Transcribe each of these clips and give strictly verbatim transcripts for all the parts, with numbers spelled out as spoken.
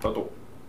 タート。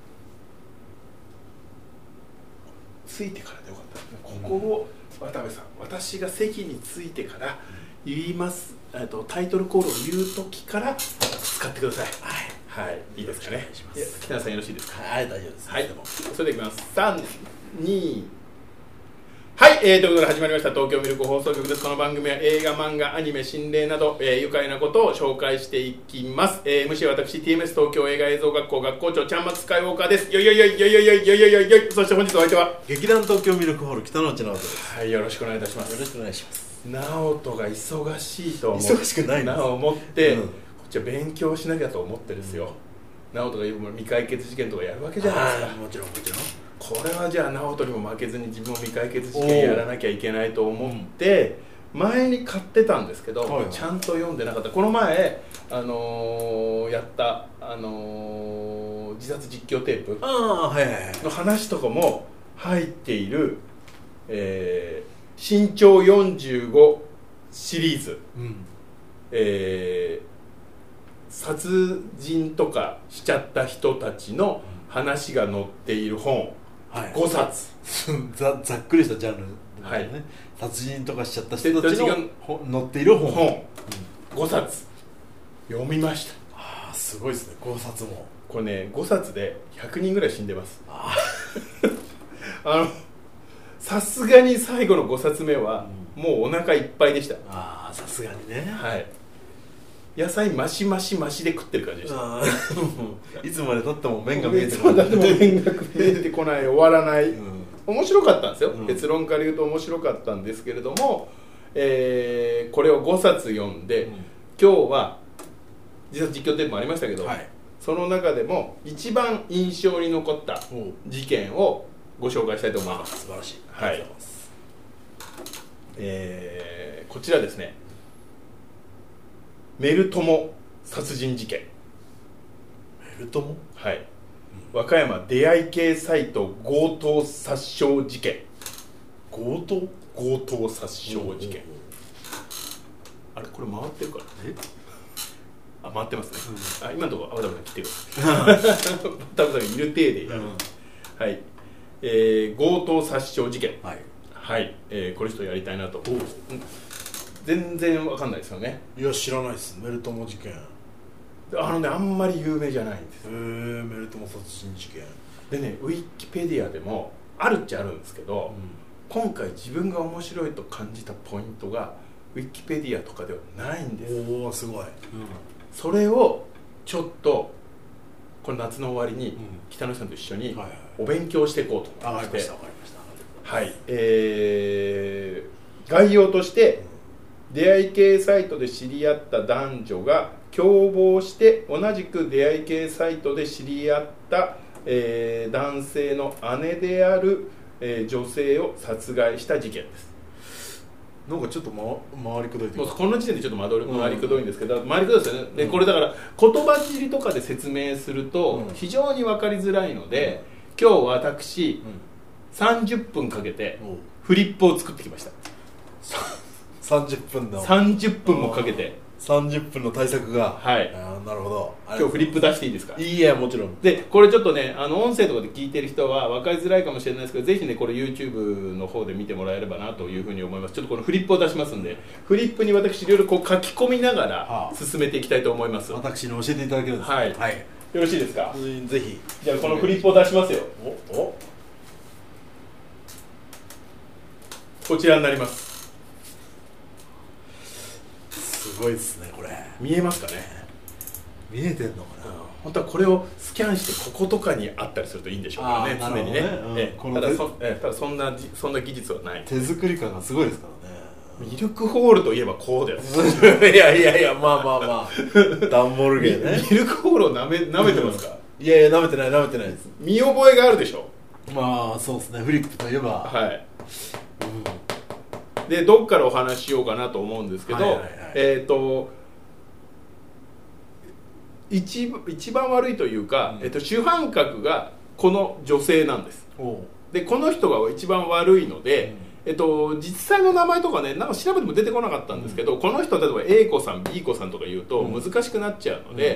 ついてからでよかった。ここを渡部さん、私が席についてから言います、えっとタイトルコールを言う時から使ってください。はい、はい、いいですかね。北野さんよろしいですか。 はい、大丈夫です。 はい、それでいきます。さん、に、はい、えー、ということで始まりました東京ミルク放送局です。この番組は映画、漫画、アニメ、心霊など、えー、愉快なことを紹介していきます。えー、エムシー は私 ティーエムエス 東京映画映像学校学校長ちゃんまつスカイウォーカーです。よいよいよいよいよいよいよいよいよいよい。そして本日お相手は劇団東京ミルクホール北之内直人です。 はい、よろしくお願いいたします。 よろしくお願いします。 直人が忙しいと思って忙しくないんですな思って、うん、こっちは勉強しなきゃと思ってるんですよ。直人が未解決事件とかやるわけじゃないですか。 もちろんもちろん。 これはじゃあ直人にも負けずに自分も未解決事件やらなきゃいけないと思って前に買ってたんですけど、はいはい、ちゃんと読んでなかった。この前、あのー、やった、あのー、自殺実況テープの話とかも入っている、えー、身長よんじゅうごシリーズ、うんえー、殺人とかしちゃった人たちの話が載っている本、はい、ごさつざ, ざっくりしたジャンル、ねはい、殺人とかしちゃった人たちが載っている本、本、うん、 ごさつ読みました。 あーすごいですね。ごさつもこれねごさつでひゃくにんぐらい死んでます。ああのさすがに最後のごさつめは、うん、もうお腹いっぱいでした。 ああさすがにね。はい野菜マシマシマシで食ってる感じでした。 いつまでたっても麺が見えてこない。いつまでたっても麺が見えてこない、終わらない、うん、面白かったんですよ、うん、結論から言うと面白かったんですけれども、えー、これをごさつ読んで、うん、今日は実は実況テープもありましたけど、はい、その中でも一番印象に残った事件をご紹介したいと思います。 素晴らしい。 はい、えー、こちらですね、メル友殺人事件。メル友？ はい、うん、和歌山出会い系サイト強盗殺傷事件。 強盗？ 強盗殺傷事件。あれこれ回ってるから。え？あ回ってますね。うん、あ今のところあわたぶさん来てる。あわたぶさんがいる体で、うん、はい、えー、強盗殺傷事件。はい、はい、えー、これちょっとやりたいなと。全然わかんないですよね。 いや知らないです。メル友事件。 あのねあんまり有名じゃないんです。 へえ、メル友殺人事件でね、ウィキペディアでもあるっちゃあるんですけど、うん、今回自分が面白いと感じたポイントがウィキペディアとかではないんです。 おおすごい、うん、 それをちょっとこの夏の終わりに北野さんと一緒にお勉強していこうと思いまして。わかりましたわかりました。はい、えー、概要として、うん出会い系サイトで知り合った男女が共謀して同じく出会い系サイトで知り合った、えー、男性の姉である、えー、女性を殺害した事件です。 なんかちょっと、ま、回りくどいてもうこの時点でちょっと回りくどいんですけど、うん、回りくどいですよね、うん、でこれだから言葉尻とかで説明すると非常に分かりづらいので、うん、今日私、うん、さんじゅっぷんかけてフリップを作ってきました。 さんじゅっぷんのさんじゅっぷんもかけてさんじゅっぷんの対策がはい。 あなるほど。 今日フリップ出していいですか。 いいやもちろん。 でこれちょっとねあの音声とかで聞いてる人は分かりづらいかもしれないですけど、ぜひねこれ YouTube の方で見てもらえればなというふうに思います。ちょっとこのフリップを出しますんで、フリップに私いろいろこう書き込みながら進めていきたいと思います。 はあ、私に教えていただけるんですか。 はい、はい、よろしいですか。 ぜひ。 じゃあこのフリップを出しますよ。おおこちらになります。 すごいですねこれ。 見えますかね。 見えてんのかな、うん、 本当はこれをスキャンしてこことかにあったりするといいんでしょうけどね、常にね、うんえこのただそえただそんなそんな技術はない。 手作り感がすごいですからね。 ミルクホールといえばこうです。 いやいやいやまあまあまあダンボール芸ね。 ミルクホールをなめ舐めてますか。 いやいや舐めてない舐めてないです。 見覚えがあるでしょ。 まあそうですね。フリップといえばはい、うん、でどっからお話ししようかなと思うんですけど、はいはいはい、えっと一, 一番悪いというか、うんえっと、主犯格がこの女性なんです。でこの人が一番悪いので、うんえっと、実際の名前とかねなんか調べても出てこなかったんですけど、うん、この人例えば A 子さん B 子さんとか言うと難しくなっちゃうので、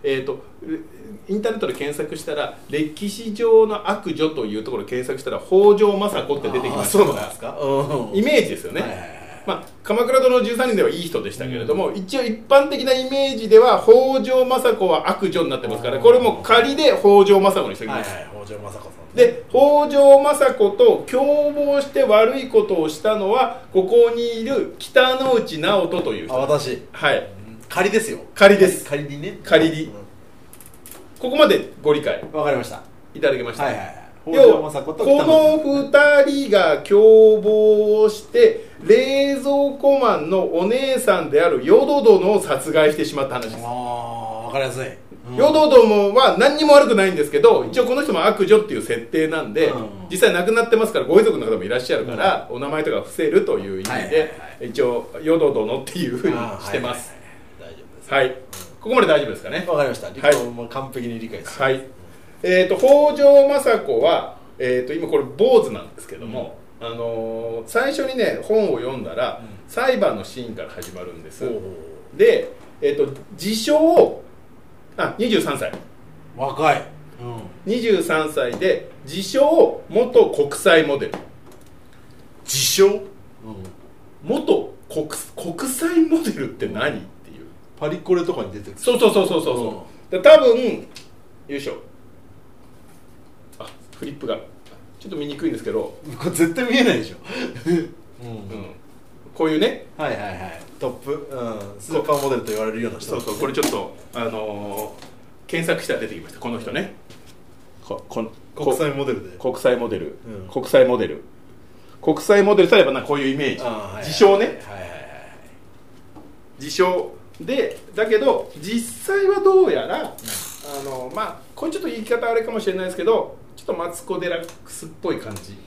えーとインターネットで検索したら歴史上の悪女というところを検索したら北条政子って出てきますようなイメージですよね、はいはいはい、まあ、鎌倉殿のじゅうさんにんではいい人でしたけれども、うん、一応一般的なイメージでは北条政子は悪女になってますから、これも仮で北条政子にしておきます、はいはい、 北条政子さんで北条政子と共謀して悪いことをしたのはここにいる北之内直人という人。 あ、私、 はい、 仮ですよ。 仮です。 仮にね、 仮に、うん、ここまでご理解わかりました。 いただけました。 はいはいはい。 要はこのふたりが共謀して冷蔵庫マンのお姉さんである淀殿を殺害してしまった話です。 ああ、わかりやすい。 淀殿は何にも悪くないんですけど、一応この人も悪女っていう設定なんで、うん、実際亡くなってますからご遺族の方もいらっしゃるから、うん、お名前とか伏せるという意味で、一応淀殿っていうふうにしてます。 大丈夫です。 はい、ここまで大丈夫ですかね。 わかりました。理解も完璧に理解です。 はい。えー、と北条政子は、えー、と今これ坊主なんですけども、うん、あのー、最初にね本を読んだら、うん、裁判のシーンから始まるんです。で、えー、と自称あにじゅうさんさい、 若い、 うん、にじゅうさんさいで自称元国際モデル。 自称、うん、 元 国, 国際モデルって何、うん、っていう。 パリコレとかに出てる。 そうそうそうそうそう、うん、多分よいしょ、あ、フリップがちょっと見にくいんですけど、 これ絶対見えないでしょ、うんうん、 こういうね、 はいはいはい、トップ、うん、スーパーモデルと言われるような人。 そうそう、これちょっと、あのー、検索したら出てきました。この人ね、ここ国際モデルで国際モデル、うん、国際モデル国際モデルといえばな、こういうイメージ、はいはいはい、自称ね、はいはいはい、自称で、だけど実際はどうやら、うん、あのまあこれちょっと言い方あれかもしれないですけど、ちょっとマツコ・デラックスっぽい感じ。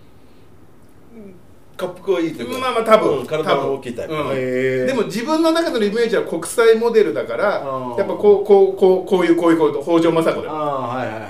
滑腹はいいというか、 まあまあ多分、 うん、体が大きいタイプ、うん、 でも自分の中のイメージは国際モデルだから、やっぱこうこうこうこういうこういうこういう北条政子で、 ああはいはいはい、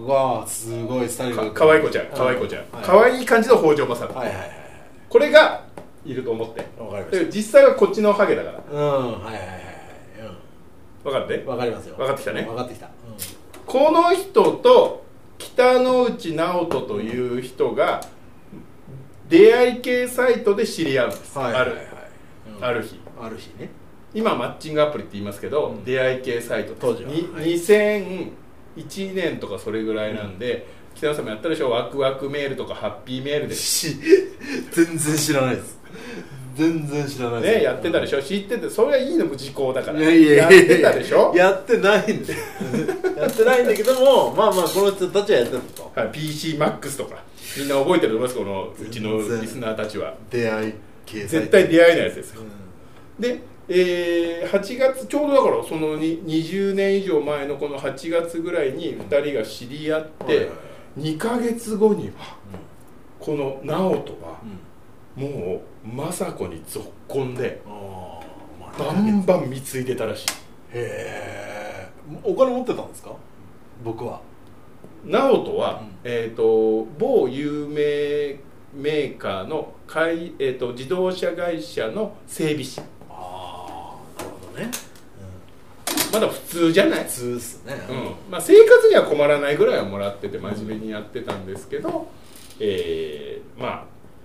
わあすごいスタイルがかわいこちゃん、かわいこちゃん、かわいい感じの北条政子、はいはいはい、これがいると思って。 わかりました。 実際はこっちのハゲだから、 うん、はいはいはいはい、 分かるね。 分かりますよ。 分かってきたね。 分かってきた、うん、 この人と北之内直人という人が出会い系サイトで知り合うんです、はいはいはい、ある、うん、ある日ある日ね。 今マッチングアプリって言いますけど、うん、出会い系サイト当時は、 はい、にせんいちねんとかそれぐらいなんで、うん、北野さんもやったでしょ、ワクワクメールとかハッピーメールで全然知らないです、全然知らないです、 ね、やってたでしょ、知ってて、それはいいのも時効だから、 いやいやいややってたでしょ、 やってないんだよやってないんだけども、まあまあこの人たちはやってると、 はい、ピーシーマックス とかみんな覚えてると思います、このうちのリスナーたちは。 出会い系絶対出会いのやつですよ、うん、で、えー、はちがつちょうどだからそのににじゅうねん以上前のこのはちがつぐらいにふたりが知り合って、うん、にかげつごには、うん、この直人は、うん、もう政子にぞっこんで、うん、バンバン貢いでたらしい。 へー、お金持ってたんですか？僕は直人は、うん、えー、と某有名メーカーの買い、えー、と自動車会社の整備士。 ああ、なるほどね、 うん、まだ普通じゃない？ 普通ですね、 うん、まあ、生活には困らないぐらいはもらってて真面目にやってたんですけど、うん、えー、まあ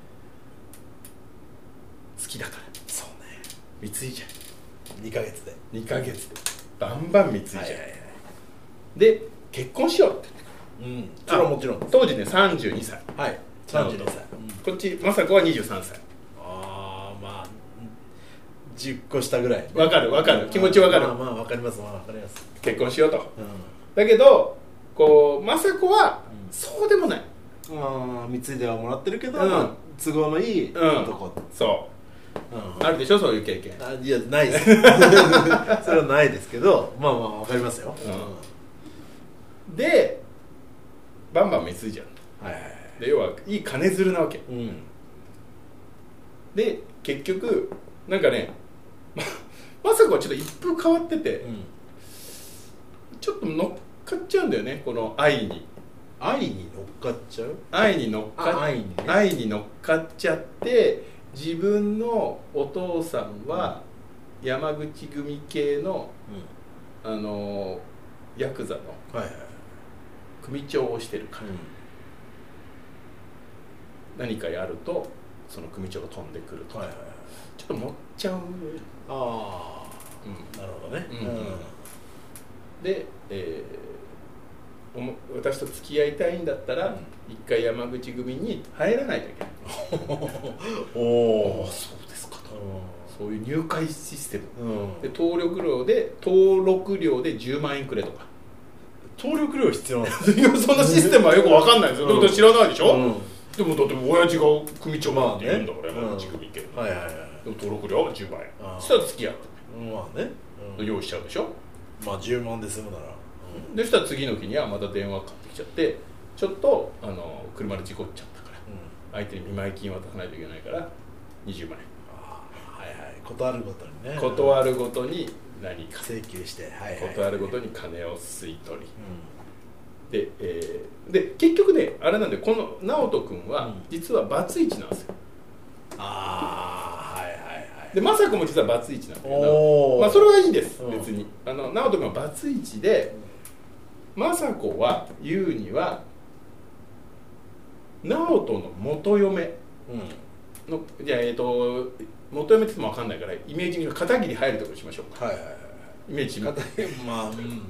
好きだからそうね、 貢いじゃうにかげつでにかげつでバンバン貢いじゃう、はいはいはい、で結婚しようって言って、うん、それはもちろん当時ねさんじゅうにさい、 はい、さんじゅうにさい、 こっち政子はにじゅうさんさい。 ああ、まあじゅっこ下ぐらい。 わかるわかる、気持ちわかる。 まあまあわかります、まあわかります。 結婚しようと、うん、だけどこう政子はそうでもない、 うん、ああ、貢いではもらってるけど、うん、まあ、都合のいい男、うん、 そう、うん、あるでしょ、そういう経験。 あ、いや、ないですそれはないですけど、まあまあわかりますよ、 うん、でバンバン貢いじゃう、はいはいはい、で要はいい金づるなわけ、うん、で結局なんかね政子はちょっと一風変わってて、うん、ちょっと乗っかっちゃうんだよね、この愛に愛に乗っかっちゃう愛に乗っかっ愛に、ね、 愛に乗っかっちゃって、自分のお父さんは山口組系の、うん、あのヤクザの組長をしてるから、うん、何かやるとその組長が飛んでくるとか、はいはいはい、ちょっと持っちゃう。 ああ、うん、なるほどね、うんうん、 で、えー、おも私と付き合いたいんだったら、うん、一回山口組に入らないといけないおお、そうですかと、そういう入会システム、うん、で登録料で登録料でじゅうまんえんくれとか。 登録料必要なんですかそんなシステムはよく分かんないですよ、うん、だって知らないでしょ、うん、でもだって親父が組長なんて言うんだから、山口組系、はいはいはい、でも登録料はじゅうまんえん、そしたら付き合って、まあね、うん、用意しちゃうでしょ。 まあじゅうまんで済むなら、 うん、でそしたら次の日にはまた電話かかってきちゃって、ちょっとあの車で事故っちゃったから、うん、相手に見舞い金渡さないといけないからにじゅうまんえん、 あ、はいはい、断るごとにね、 断るごとに何か請求して、はいはいはい、 断るごとに金を吸い取り、うん、で、えー、で結局ねあれなんで、この直人君は実はバツイチなんですよ、 うん、ああ、はいはいはい、 で雅子も実はバツイチなんだけど、まあそれはいいです、うん、別にあの直人君はバツイチで、雅子は言うには直人の元嫁の、うん、じゃあえっ、ー、と元嫁って言っても分かんないからイメージに片桐入るところにしましょうか。はいはいはい、イメージまあ、うん、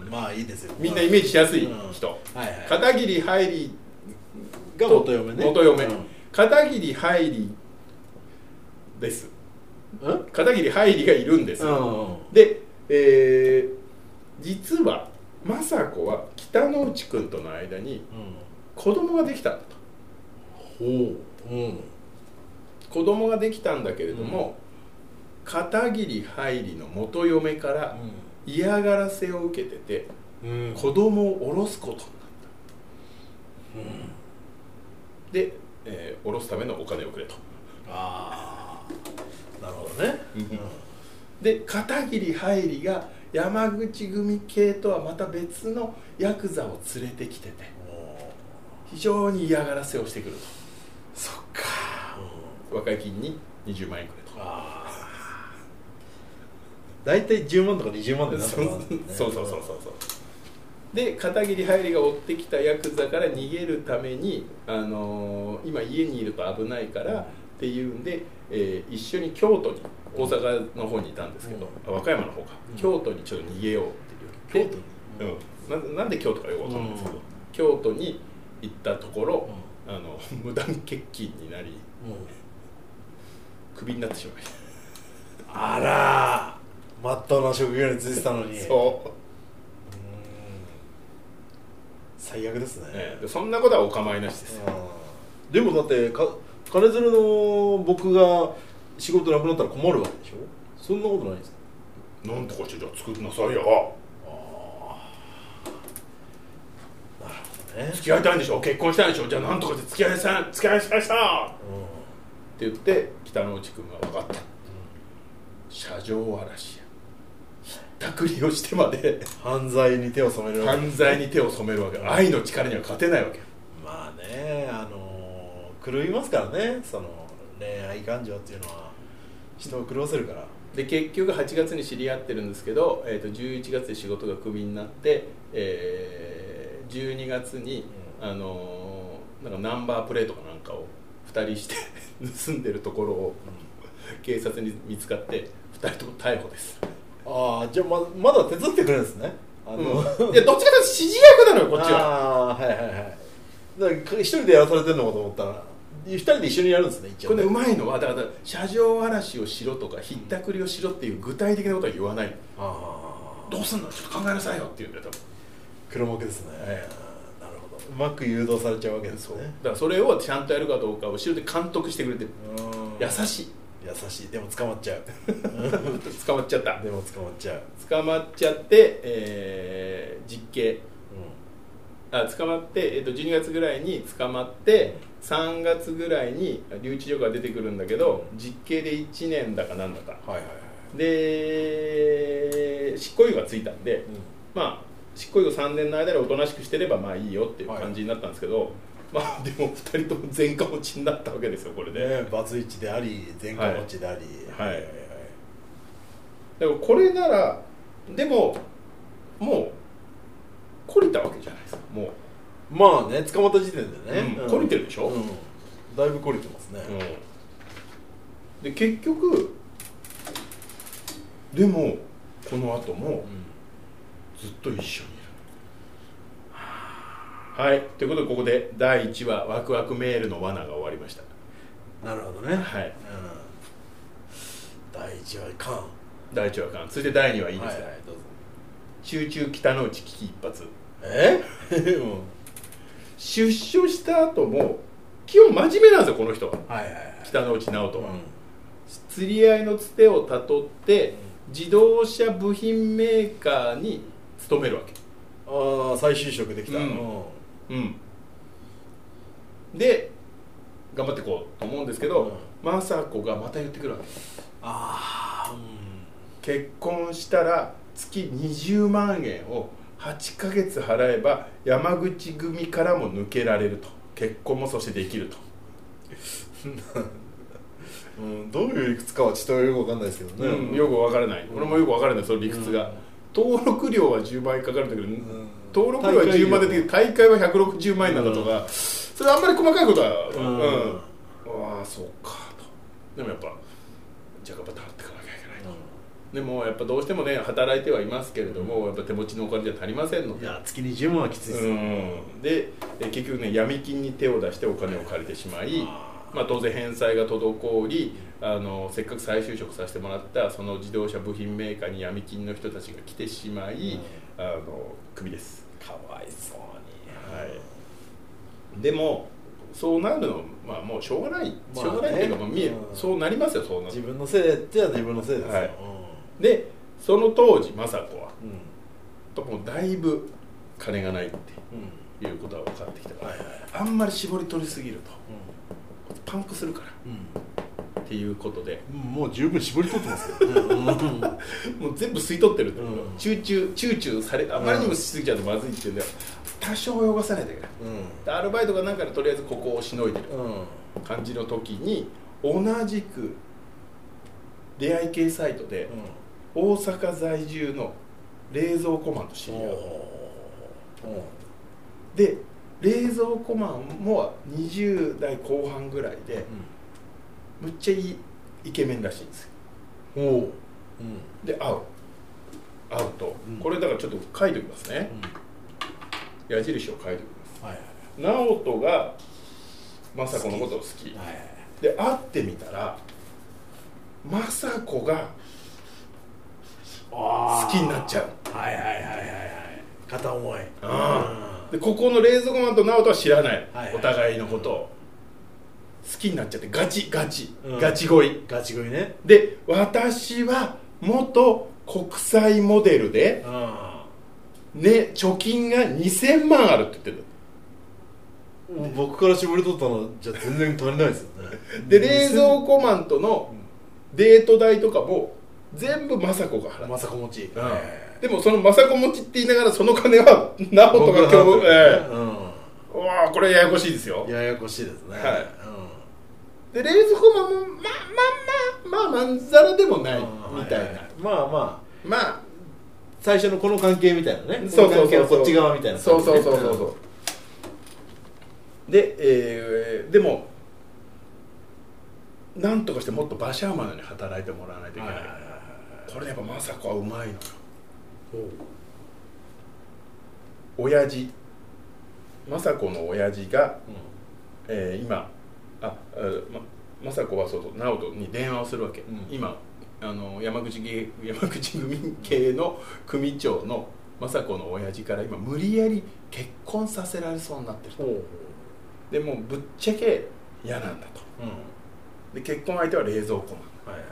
まあいいですよ。 みんなイメージしやすい人、うん、はいはい、片桐はいりが元嫁ね。 元嫁、うん、片桐はいりです。片桐はいりがいるんです。うん、で、えー、実は雅子は北之内君との間に子供ができたんだと。ほう、うん、子供ができたんだけれども、うん、片桐はいりの元嫁から嫌がらせを受けてて、うん、子供を下ろすことになった、うん、で、えー、下ろすためのお金をくれと。 ああ、なるほどね、うん、 で片桐はいりが山口組系とはまた別のヤクザを連れてきてて、非常に嫌がらせをしてくると。 そっか、 うん、和解金ににじゅうまんえんくれと。あ大体じゅうまんとかにじゅうまんでなったかな、ね、 そうそうそうそうそう。で片桐はいりが追ってきたヤクザから逃げるために、あのー、今家にいると危ないからっていうんで、えー、一緒に京都に、大阪の方にいたんですけど、うん、和歌山の方か、うん、京都にちょっと逃げようっていう。京都に、うん、な, なんで京都かよくわかんないんですけど、うん、京都に行ったところ、うん、あの無断欠勤になり、うん、クビになってしまいました。 あら、まっとうな職業に就いてたのに。そう、うん、最悪ですね。 ね、でそんなことはお構いなしですよ。 でもだってか金づるの僕が仕事なくなったら困るわけでしょ。そんなことないですか。 なんとかしてじゃあ作んなさいよ。 ああ、なるほどね。 付き合いたいんでしょ、結婚したいんでしょ、じゃあなんとかして付き合いさん付き合いしました、うん、って言って北之内君が分かった、うん、車上荒らしやひったくりをしてまで犯罪に手を染めるわけ、 犯罪に手を染めるわけ、愛の力には勝てないわけ。 まあね、あの狂いますからね、その恋愛感情っていうのは人を狂わせるから。 で結局はちがつに知り合ってるんですけど、えー、とじゅういちがつで仕事がクビになって、えー、じゅうにがつに、うん、あのー、なんかナンバープレートかなんかをふたりして盗んでるところを、うん、警察に見つかってふたりとも逮捕です。 ああ、じゃあ ま, まだ手伝ってくれるんですね。あの、 うん、いやどっちかというと指示役なのよこっちは。 ああ、はいはいはい。だから一人でやらされてるのかと思ったら二人で一緒にやるんですね。一応これうまいのはだから車上荒らしをしろとかひったくりをしろっていう具体的なことは言わないの。あ、どうすんのちょっと考えなさいよって言うんだよ多分。 黒幕ですね、はい、なるほど。うまく誘導されちゃうわけですね。 だからそれをちゃんとやるかどうかを後ろで監督してくれてる。優しい優しい。でも捕まっちゃう捕まっちゃった。 でも捕まっちゃう捕まっちゃって、えー、実刑、うん、あ捕まって、えー、とじゅうにがつぐらいに捕まって、うん、さんがつぐらいに留置所が出てくるんだけど、うん、実刑でいちねんだかなんだか、はいはいはい、で執行猶予がついたんで、うん、まあ執行猶予さんねんの間でおとなしくしてればまあいいよっていう感じになったんですけど、はい、まあでもふたりとも前科持ちになったわけですよこれで、 ね、バツイチであり前科持ちであり、 はいはいはいはい、でもこれならでももう懲りたわけじゃないですか。もうまあね、捕まった時点でね、 うん、懲りてるでしょ、うん、 だいぶ懲りてますね、 うん、で結局でもこの後もずっと一緒にいる、うん、はい、ということでここでだいいちわワクワクメールの罠が終わりました。 なるほどね、 はい、 うん、だいいちわカン、 だいいちわカン、そしてだいにわいいですか、はいはい、どうぞ。集中北の内危機一髪。えうん出所した後も基本真面目なんですよこの人は、はいはいはい、北の内直人は、うん、釣り合いのつてをたどって、うん、自動車部品メーカーに勤めるわけ。 ああ、再就職できた、うんうん、で頑張っていこうと思うんですけど、うん、政子がまた言ってくるわけ。あ、うん、結婚したら月にじゅうまんえんをはちかげつ払えば山口組からも抜けられると、結婚もそしてできるとうん、どういう理屈かはちょっとよく分かんないですけどね、 うん、よく分からない、うん、俺もよく分からないその理屈が、うん、登録料はじゅうまんえんかかるんだけど、うん、登録料はじゅうまんえんで大会はひゃくろくじゅうまんえんなんだとか、うん、それあんまり細かいことは、うんうん、ああそうかと。でもやっぱじゃあ頑張って払っていかなきゃいけないと、うん、でもやっぱどうしてもね働いてはいますけれども、うん、やっぱ手持ちのお金じゃ足りませんので、 いや月にじゅうまんはきついです、うん、 で結局ね闇金に手を出してお金を借りてしまい、まあ、当然返済が滞り、あのせっかく再就職させてもらったその自動車部品メーカーに闇金の人たちが来てしまい、うん、あのクビです。 かわいそうに、 はい、でもそうなるの、まあ、もうしょうがない、まあね、しょうがないっていうか、まあ見え、うん、そうなりますよ。そうなる自分のせいっては自分のせいですよ、はい、 うん、でその当時政子は、うん、ともうだいぶ金がないっていうことが分かってきたから、うん、あんまり絞り取りすぎると、うん、パンクするから、うん、っていうことで、 うん、もう十分絞り取ってますけど、ね、 もう全部吸い取ってるんだけど、うん、集中集中されあまりにもしすぎちゃうとまずいっていうんだよ。多少泳がさないといけない、うん、アルバイトがなんかでとりあえずここをしのいでる感じの時に、同じく出会い系サイトで大阪在住の冷蔵庫マンと知り合う、で冷蔵庫マンもにじゅうだいこう半ぐらいで、うん、むっちゃいいイケメンらしいんですよ。おう、うん、で会う会うと、うん、これだからちょっと書いておきますね、うん、矢印を書いておきます、はいはい、直人が政子のことを好き、はいはい、で会ってみたら政子が好きになっちゃう。 はいはいはいはいはい、片思い、うん、 でここの冷蔵庫マンと直人は知らない、はいはい、お互いのことを好きになっちゃってガチガチ、うん、ガチ恋ガチ恋ね。 で私は元国際モデルで、うん、ね、貯金がにせんまんあるって言ってる。 僕から絞り取ったのじゃ全然足りないですよねで冷蔵庫マンとのデート代とかも全部政子が払う。 政子持ち、うん、 でもその政子持ちって言いながらその金は直人が今日、えーうん、うわこれややこしいですよ。 ややこしいですね、はい、 うん、で冷蔵庫マンもまあまあまあまあまんざらでもないみたいな、はいはい、 まあまあまあ最初のこの関係みたいなね。 そうそうそうそう、 こっち側みたいな感じ、ね、そうそうそうそうそう、うん、で、えー、でもなんとかしてもっと馬車馬のように働いてもらわないといけない、はいはいはいはい、これやっぱ政子はうまいのよ。親父政子の親父が、うん、えー、今あ、ま、政子はそうそう直人に電話をするわけ、うん、今あの山口系山口組系の組長の政子の親父から今無理やり結婚させられそうになってると、うん、でもうぶっちゃけ嫌なんだと、うん、で結婚相手は冷蔵庫マン、はいはい、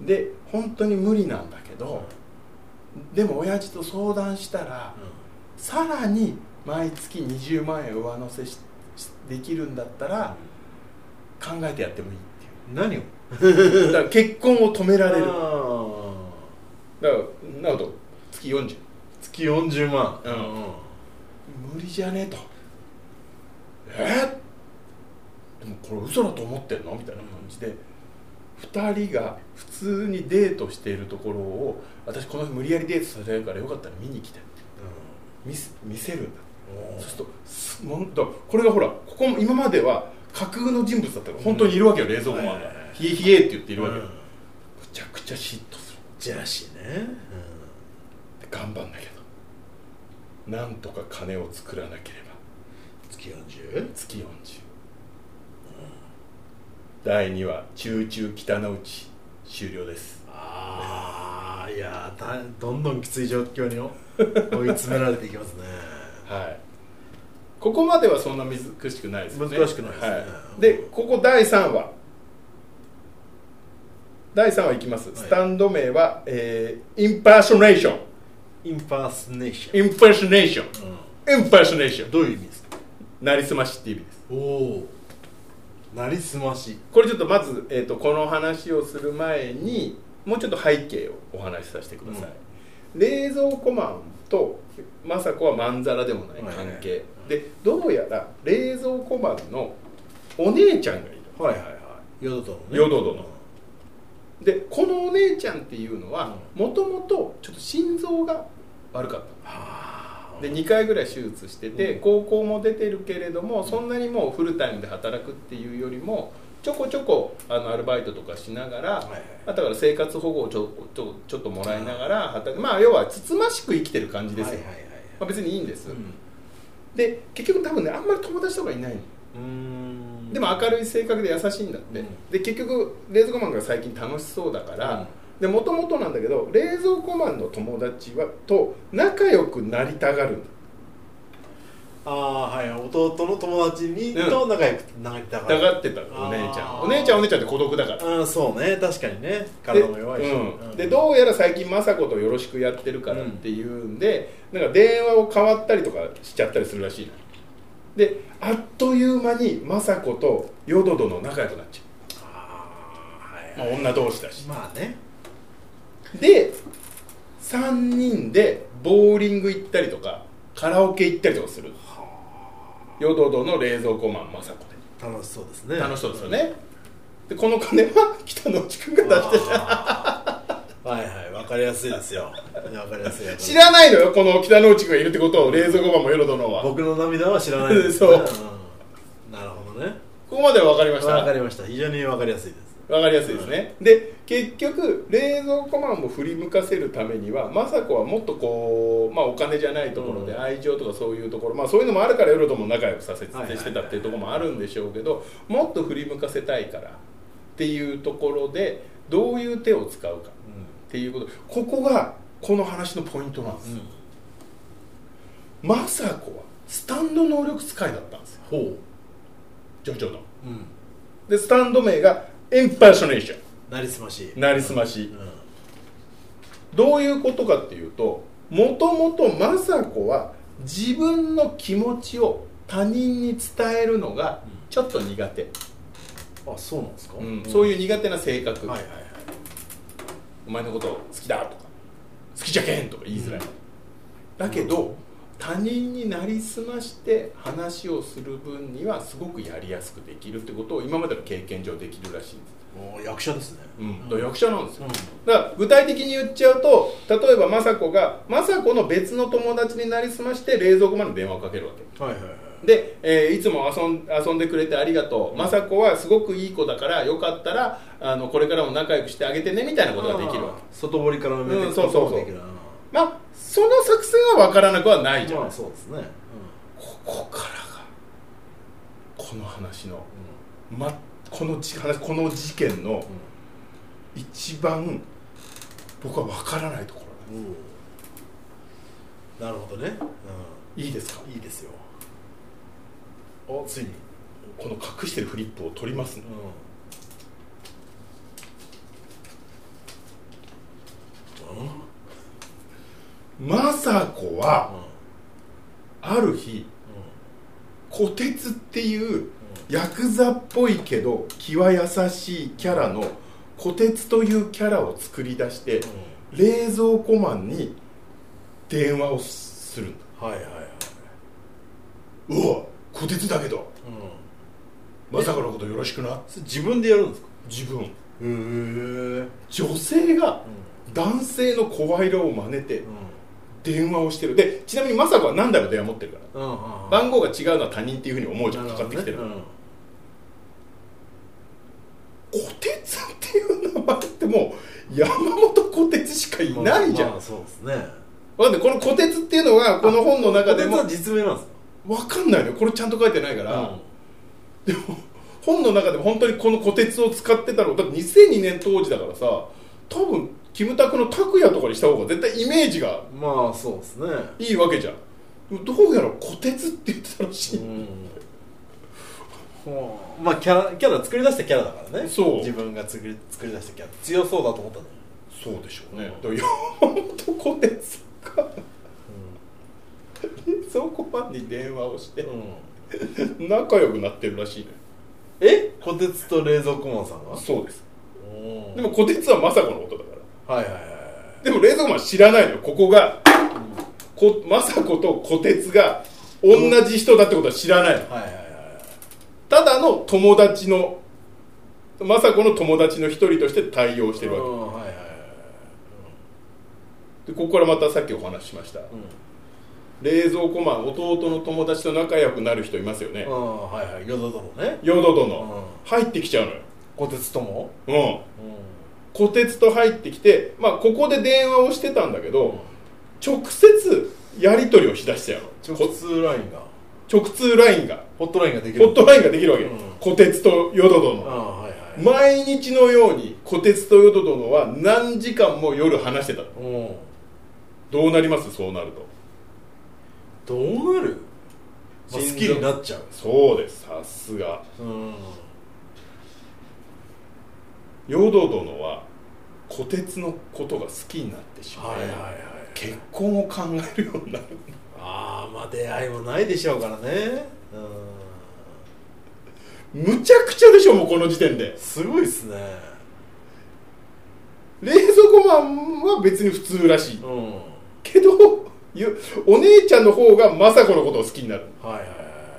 で本当に無理なんだけど、うん、でも親父と相談したら、うん、さらに毎月にじゅうまんえん上乗せしできるんだったら、うん、考えてやってもいいっていう。 何をだから結婚を止められる。だからなると月よんじゅう月よんじゅうまん、うんうん、 無理じゃねえと。えー、でもこれ嘘だと思ってんのみたいな感じで、うん、ふたりが普通にデートしているところを私この日無理やりデートさせるからよかったら見に来てって、 見せ、見せるんだ。そうするとすもんだこれがほらここ今までは架空の人物だったから本当にいるわけよ、うん、冷蔵庫マンが冷え冷えって言っているわけよ、うん、むちゃくちゃ嫉妬する。 ジェラシーね、 うん、頑張んなきゃと、なんとか金を作らなければ。 月よんじゅう？ 月よんじゅう、うん、だいにわ中中北の内終了です。 ああ、いやどんどんきつい状況に追い詰められていきますねはい、ここまではそんな難しくないですよね。 難しくないですね、はい、 でここだいさんわだいさんわいきます、はい、スタンド名は、えー、インパーソネーション。 インパーソネーション。 インパーソネーション。インパーソネーション。 どういう意味ですか？ なりすましっていう意味です。 おお。なりすまし。 これちょっとまず、えーと、この話をする前にもうちょっと背景をお話しさせてください、うん、冷蔵庫マンと政子はまんざらでもない関係、はいはいはい、でどうやら冷蔵庫マンのお姉ちゃんがいる。 はいはいはい。ヨド殿ね。 ヨド殿。でこのお姉ちゃんっていうのはもともとちょっと心臓が悪かった、うん、でにかいぐらい手術してて、うん、高校も出てるけれども、うん、そんなにもうフルタイムで働くっていうよりもちょこちょこあのアルバイトとかしながら、はいはい、だから生活保護をちょちょちょっともらいながら働く、まあ要はつつましく生きてる感じですよ、はいはいはい、まあ、別にいいんです、うん、で結局多分ねあんまり友達とかいないの。うーん、でも明るい性格で優しいんだって、うん、で結局冷蔵庫マンが最近楽しそうだからもともとなんだけど冷蔵庫マンの友達はと仲良くなりたがるんだ。 ああ、はい、弟の友達にと仲良くなりたがる、 うん、たがってたお姉ちゃんお姉ちゃんお姉ちゃんって孤独だから。 ああ、そうね、確かにね、体も弱いし、で、 うん、でどうやら最近政子とよろしくやってるからっていうんで、うん、なんか電話を変わったりとかしちゃったりするらしいので、あっという間に政子とヨド殿仲良くなっちゃう。あ、はいはい、まあ、女同士だし、 まあね。でさんにんでボーリング行ったりとかカラオケ行ったりとかする。ヨド殿冷蔵庫マン政子で楽しそうですね。 楽しそうですよね、うん、でこの金は北之内くんが出してたはいはい、分かりやすいですよ。分かりやすい。 知らないのよこの北之内くんがいるってことを、冷蔵庫マンもヨド殿は。 僕の涙は知らないです、ね、そう、うん、なるほどね。 ここまでは分かりました。 分かりました。非常に分かりやすいです。 分かりやすいですね、うん、で結局冷蔵庫マンも振り向かせるためには政子はもっとこう、まあ、お金じゃないところで愛情とかそういうところ、まあ、そういうのもあるからヨド殿も仲良くさせてしてたっていうところもあるんでしょうけど、もっと振り向かせたいからっていうところでどういう手を使うかっていうこと、ここがこの話のポイントなんです、うん、政子はスタンド能力使いだったんですよ。ほう、ジョジョの、うん、でスタンド名がインパーソネーション。 なりすまし。 なりすまし、うん、どういうことかっていうと、もともと政子は自分の気持ちを他人に伝えるのがちょっと苦手、 うん、あ、そうなんですか、 うん、そういう苦手な性格、はいはいはい、お前のこと好きだとか好きじゃけんとか言いづらい、うん、だけど、うん、他人になりすまして話をする分にはすごくやりやすくできるってことを今までの経験上できるらしいんです。 お、役者ですね、 うん、だから役者なんですよ、うん、だから具体的に言っちゃうと、例えば政子が政子の別の友達になりすまして冷蔵庫まで電話をかけるわけ、はいはいはい、で、えー、いつも遊ん、遊んでくれてありがとう、政子はすごくいい子だからよかったらあのこれからも仲良くしてあげてねみたいなことができるわけ。 外堀から埋めていくことができる、うん、そうそうそう、 まあその作戦は分からなくはないじゃん、 まあ、そうですね、うん、 ここからがこの話の、うん、ま、このじ話この事件の一番僕は分からないところなんです、 うん、なるほどね、 うん、いいですか？ いいですよ。 お、ついにこの隠してるフリップを取りますね、うん、政子は、うん、ある日、うん、虎鉄っていうヤクザっぽいけど気は優しいキャラの虎鉄というキャラを作り出して、うん、冷蔵庫マンに電話をするんだ。はいはいはい。うわ、虎鉄だけど、うん、まさかのことよろしくな。 自分でやるんですか？ 自分。へえ。女性が男性の声色を真似て、うん、 電話をしてる。でちなみに政子は何台も電話持ってるから、 うんうんうん、 番号が違うのは他人っていうふうに思うじゃん、かかってきてるから、ね、うん、虎鉄っていう名前ってもう山本虎鉄しかいないじゃん、まあまあ、そうですね。だってこの虎鉄っていうのはこの本の中でも虎鉄は実名なんですか？ 分かんないのよ、これちゃんと書いてないから、うん、でも本の中でも本当にこの虎鉄を使ってたのだってにせんにねん当時だからさ、多分キムタクの拓哉とかにした方が絶対イメージがまあそうですねいいわけじゃん。どうやら虎鉄って言ってたらしい、うん、 まあキャラ、キャラ作り出したキャラだからね。 そう自分が作り、作り出したキャラ強そうだと思ったんだよ。 そうでしょうね、うん、だから山本虎鉄か、うん、そこまでに電話をして、うん、仲良くなってるらしいね。 え虎鉄と冷蔵庫マンさんが？ そうです。でも虎鉄は政子のことだから。はいはいはい。でも冷蔵庫マン知らないのよ、ここが、うん、こ政子と虎鉄が同じ人だってことは知らないの、うん、はいはいはい。ただの友達の政子の友達の一人として対応してるわけ、うん、はいはいはい。でここからまたさっきお話ししました、うん、冷蔵庫マン、弟の友達と仲良くなる人いますよね。あ、 はいはい、ヨド殿ね。 ヨド殿、うん、入ってきちゃうのよ、 虎鉄とも。 うん、うん、虎鉄と入ってきて、まあここで電話をしてたんだけど、うん、直接やり取りをしだしちゃうの。 直通ラインが直通ラインがホットラインができるホットラインができるわけ、うん、虎鉄とヨド殿、はいはい、毎日のように虎鉄とヨド殿は何時間も夜話してたの、うん、どうなります？そうなるとどうなる？まあ、好きになっちゃう。 そうです、さすが、うん、ヨド殿は虎鉄のことが好きになってしまう、はいはいはい、結婚を考えるようになる。 ああ、まあ出会いもないでしょうからね、 うん、むちゃくちゃでしょ、もうこの時点ですごいっすね。 冷蔵庫マンは別に普通らしい、うん、けどお姉ちゃんの方が政子のことを好きになる。はいはいはい。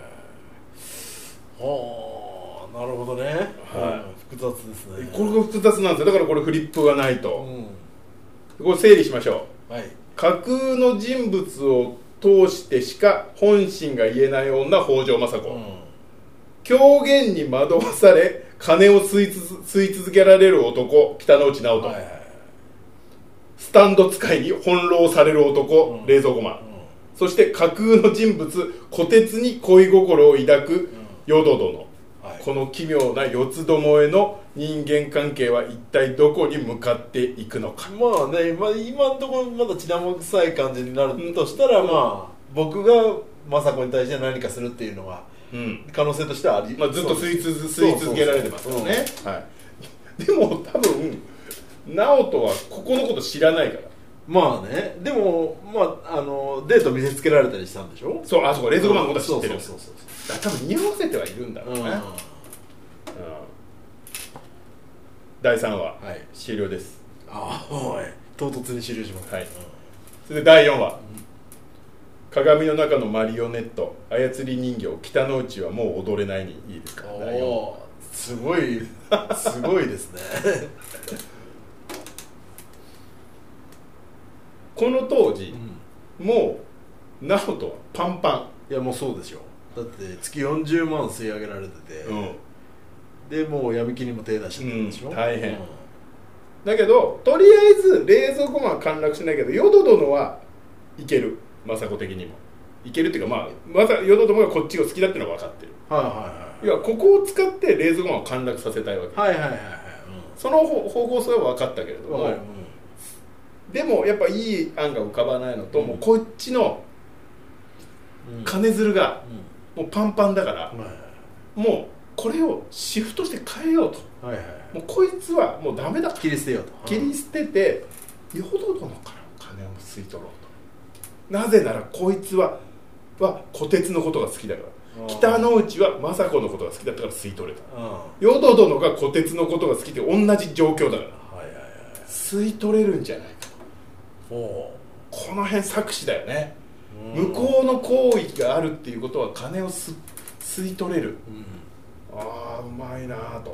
はあ、なるほどね、はい、複雑ですね。 これが複雑なんですよ。だからこれフリップがないと、うん、これ整理しましょう、はい、架空の人物を通してしか本心が言えない女北条政子、うん、狂言に惑わされ金を吸いつ吸い続けられる男北之内直人、はいはい、スタンド使いに翻弄される男、うん、冷蔵庫マン、うん、そして架空の人物虎鉄に恋心を抱くヨド殿、はい、この奇妙な四つどもえの人間関係は一体どこに向かっていくのか。 まあね、まあ、今のところまだ血生臭い感じになるとしたら、うん、まあ僕が政子に対して何かするっていうのは、うん、可能性としてはあり、 まあ、ずっと吸い続吸い続けられてますからね、はい、でも多分直人はここのこと知らないから。 まあね、でも、まあ、あのデート見せつけられたりしたんでしょ。 そう、あそこ冷蔵庫マンのことは知ってる。そうそうそうそう、だから多分匂わせてはいるんだろうね、うんうん、だいさんわ、はい、終了です。 ああ、はい、唐突に終了します、はい、うん、 それでだいよんわ、うん、鏡の中のマリオネット操り人形北之内はもう踊れないにいいですか。だいよん、 すごいすごいですねこの当時、うん、もう直人はパンパン。いやもうそうでしょ。だって月よんじゅうまん吸い上げられてて、うん、でもう闇金にも手出してるんでしょ、うん、 大変、うん、だけどとりあえず冷蔵庫マンは陥落しないけどヨド殿はいける、政子的にもいけるっていうか、まあまずヨド殿がこっちが好きだっていうのは分かってる。はいはいはい。いやここを使って冷蔵庫マンを陥落させたいわけ。はいはいはいはい、うん、その方向性は分かったけれども、はい、うん、でもやっぱいい案が浮かばないのと、うん、もうこっちの金づるがもうパンパンだから、うん、もうこれをシフトして変えようと、はいはい、もうこいつはもうダメだ、 切り捨てようと、 切り捨ててヨド殿から金を吸い取ろうと。なぜならこいつはは虎鉄のことが好きだから、北之内は政子のことが好きだったから吸い取れた。ヨド殿が虎鉄のことが好きって同じ状況だから、はいはいはい、吸い取れるんじゃないかと。この辺策士だよね。向こうの行為があるっていうことは金をす吸い取れる、うん、ああうまいなと。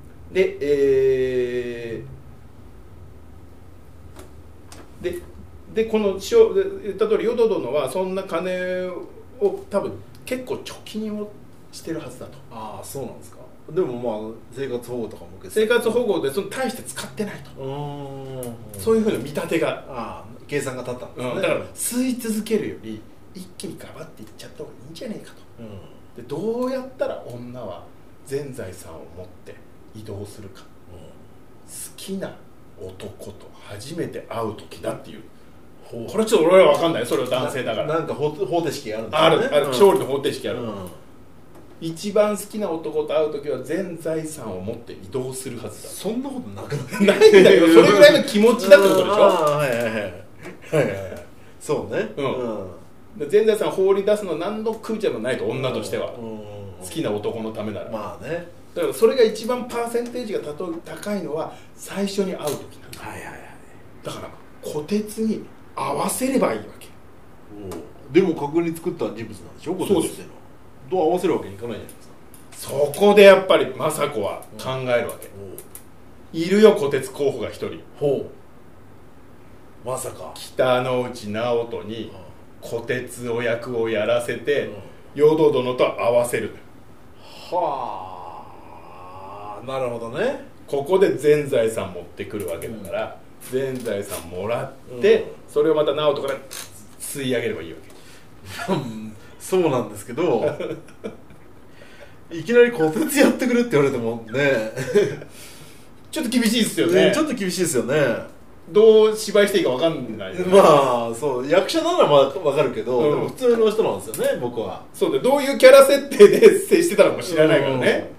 で、えー、ででこの師匠言った通り淀殿はそんな金を多分結構貯金をしてるはずだと。 ああそうなんですか。でもまあ生活保護とかも受けて生活保護でその大して使ってないと。 うんそういうふうな見立てがああ計算が立ったんですね、 うん、だから吸い続けるより一気にガバっていっちゃった方がいいんじゃねえかと、うん、でどうやったら女は全財産を持って移動するか、うん、好きな男と初めて会う時だっていう。これちょっと俺は分かんない。それは男性だからな, なんか方程式があるんですよね。あるある、 うん、 勝利の方程式ある、うん、一番好きな男と会う時は全財産を持って移動するはずだ。 そんなことなくないないんだよ。それぐらいの気持ちだってことでしょ。 ああはいはいはいはいはいそうね、 うんうん、全財産を放り出すのは何の苦じゃもないと。女としては、うん、好きな男のためなら。 まあね。 だからそれが一番パーセンテージが高いのは最初に会う時なんだ。 はいはいはい。だから虎鉄に合わせればいいわけ。 でも角に作った人物なんでしょ。 そうです。 どう合わせるわけにいかないじゃないですか。 そこでやっぱり政子は考えるわけ、うん、いるよ虎鉄候補が一人。 ほうまさか北之内直人に虎鉄お役をやらせて、うん、淀殿と合わせる。 はあなるほどね。 ここで全財産持ってくるわけだから、うん、全財産もらって、うん、それをまた直人から吸い上げればいいわけそうなんですけどいきなり虎鉄やってくれって言われてもねちょっと厳しいですよね。 ちょっと厳しいですよね。 どう芝居していいか分かんない、ね、 まあそう役者ならまあ分かるけど、うん、でも普通の人なんですよね僕は。 そうでどういうキャラ設定で接してたのか知らないからね、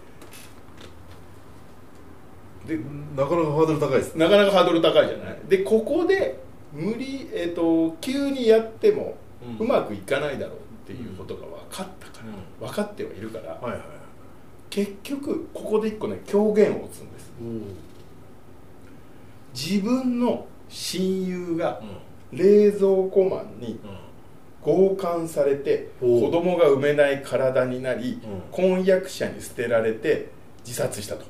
うん、でなかなかハードル高いです、 ね、なかなかハードル高いじゃない。でここで無理、えーと、急にやってもうまくいかないだろうっていうことが分かったから、うん、分かってはいるから、はいはい、結局ここで一個ね狂言を打つんです、うん、自分の親友が冷蔵庫マンに強姦されて、うん、子供が産めない体になり、うん、婚約者に捨てられて自殺したと、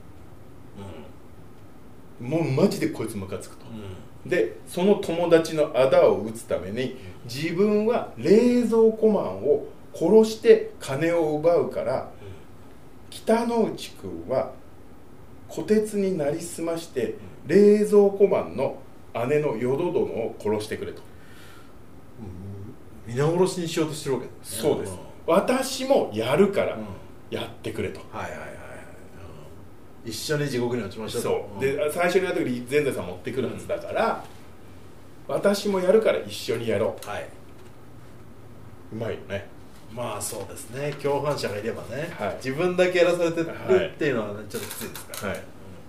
うん、もうマジでこいつムカつくと、うん、でその友達のあだを打つために自分は冷蔵庫マンを殺して金を奪うから、うん、北之内くんは虎鉄になりすまして、うん、冷蔵庫マンの姉の淀殿を殺してくれと、 うん、皆殺しにしようとしてるわけですね。そうです、うん、私もやるからやってくれと、 うん、はいはいはい、うん、一緒に地獄に落ちましょうと。 そう、で最初にやった時に全財産持ってくるはずだから、うん、私もやるから一緒にやろう、はい、うまいよね。 まあそうですね。共犯者がいればね、はい、自分だけやらされてるっていうのは、ね、ちょっときついですから、はい、